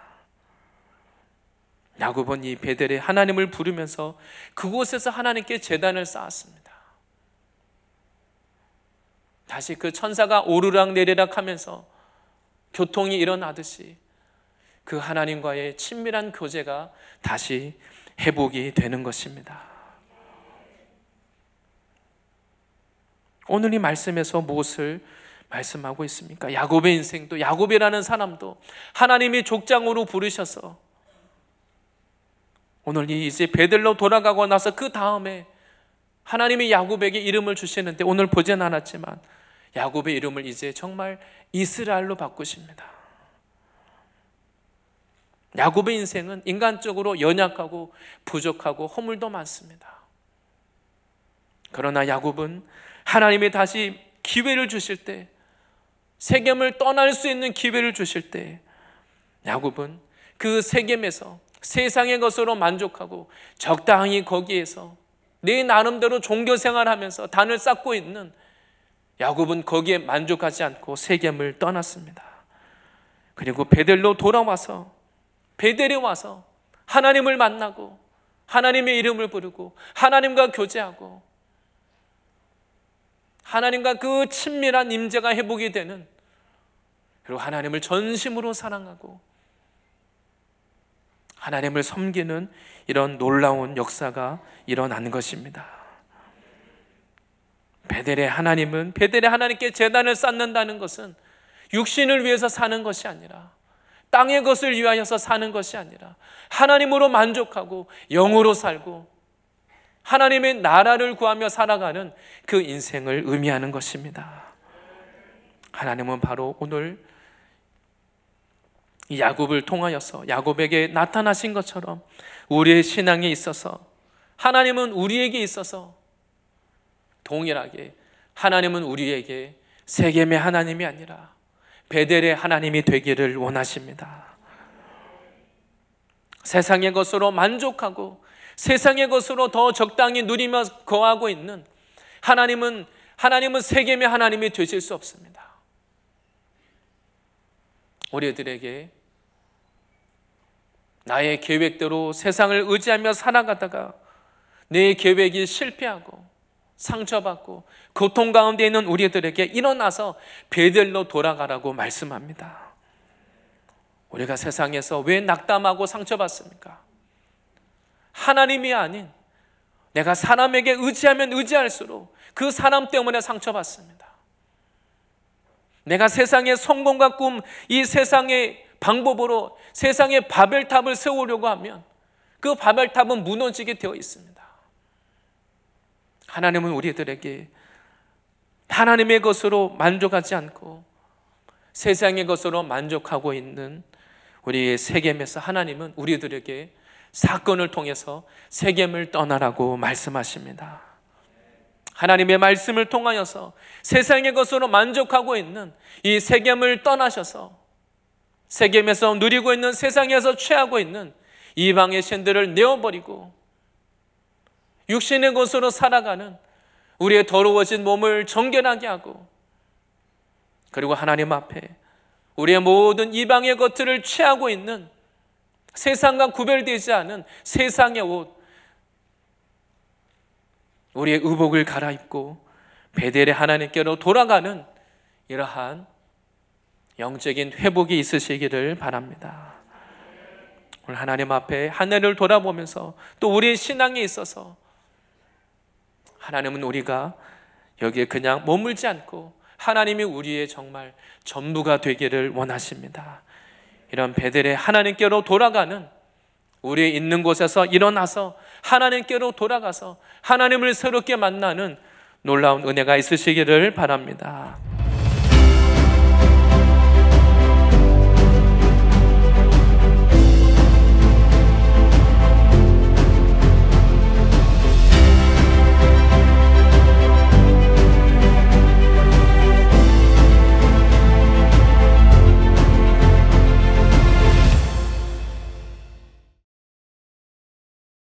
야곱은 이 베델에 하나님을 부르면서 그곳에서 하나님께 제단을 쌓았습니다. 다시 그 천사가 오르락 내리락 하면서 교통이 일어나듯이 그 하나님과의 친밀한 교제가 다시 회복이 되는 것입니다. 오늘 이 말씀에서 무엇을 말씀하고 있습니까? 야곱의 인생도, 야곱이라는 사람도 하나님이 족장으로 부르셔서 오늘 이 이제 베델로 돌아가고 나서 그 다음에 하나님이 야곱에게 이름을 주시는데 오늘 보진 않았지만 야곱의 이름을 이제 정말 이스라엘로 바꾸십니다. 야곱의 인생은 인간적으로 연약하고 부족하고 허물도 많습니다. 그러나 야곱은 하나님이 다시 기회를 주실 때, 세겜을 떠날 수 있는 기회를 주실 때 야곱은 그 세겜에서 세상의 것으로 만족하고 적당히 거기에서 내 나름대로 종교 생활하면서 단을 쌓고 있는 야곱은 거기에 만족하지 않고 세겜을 떠났습니다. 그리고 베델로 돌아와서 베델에 와서 하나님을 만나고 하나님의 이름을 부르고 하나님과 교제하고 하나님과 그 친밀한 임재가 회복이 되는, 그리고 하나님을 전심으로 사랑하고 하나님을 섬기는 이런 놀라운 역사가 일어난 것입니다. 베델의 하나님은, 베델의 하나님께 제단을 쌓는다는 것은 육신을 위해서 사는 것이 아니라, 땅의 것을 위하여서 사는 것이 아니라 하나님으로 만족하고 영으로 살고 하나님의 나라를 구하며 살아가는 그 인생을 의미하는 것입니다. 하나님은 바로 오늘 이 야곱을 통하여서 야곱에게 나타나신 것처럼 우리의 신앙에 있어서 하나님은 우리에게 있어서 동일하게 하나님은 우리에게 세겜의 하나님이 아니라 베델의 하나님이 되기를 원하십니다. 세상의 것으로 만족하고 세상의 것으로 더 적당히 누리며 거하고 있는 하나님은 하나님은 세겜의 하나님이 되실 수 없습니다. 우리들에게 나의 계획대로 세상을 의지하며 살아가다가 내 계획이 실패하고 상처받고 고통 가운데 있는 우리들에게 일어나서 베델로 돌아가라고 말씀합니다. 우리가 세상에서 왜 낙담하고 상처받습니까? 하나님이 아닌 내가 사람에게 의지하면 의지할수록 그 사람 때문에 상처받습니다. 내가 세상의 성공과 꿈, 이 세상의 방법으로 세상의 바벨탑을 세우려고 하면 그 바벨탑은 무너지게 되어 있습니다. 하나님은 우리들에게 하나님의 것으로 만족하지 않고 세상의 것으로 만족하고 있는 우리의 세겜에서 하나님은 우리들에게 사건을 통해서 세겜을 떠나라고 말씀하십니다. 하나님의 말씀을 통하여서 세상의 것으로 만족하고 있는 이 세겜을 떠나셔서 세겜에서 누리고 있는, 세상에서 취하고 있는 이방의 신들을 내어버리고 육신의 것으로 살아가는 우리의 더러워진 몸을 정결하게 하고, 그리고 하나님 앞에 우리의 모든 이방의 것들을 취하고 있는, 세상과 구별되지 않은 세상의 옷, 우리의 의복을 갈아입고 베델의 하나님께로 돌아가는 이러한 영적인 회복이 있으시기를 바랍니다. 오늘 하나님 앞에 하늘을 돌아보면서 또 우리의 신앙에 있어서 하나님은 우리가 여기에 그냥 머물지 않고 하나님이 우리의 정말 전부가 되기를 원하십니다. 이런 베델의 하나님께로 돌아가는, 우리 있는 곳에서 일어나서 하나님께로 돌아가서 하나님을 새롭게 만나는 놀라운 은혜가 있으시기를 바랍니다.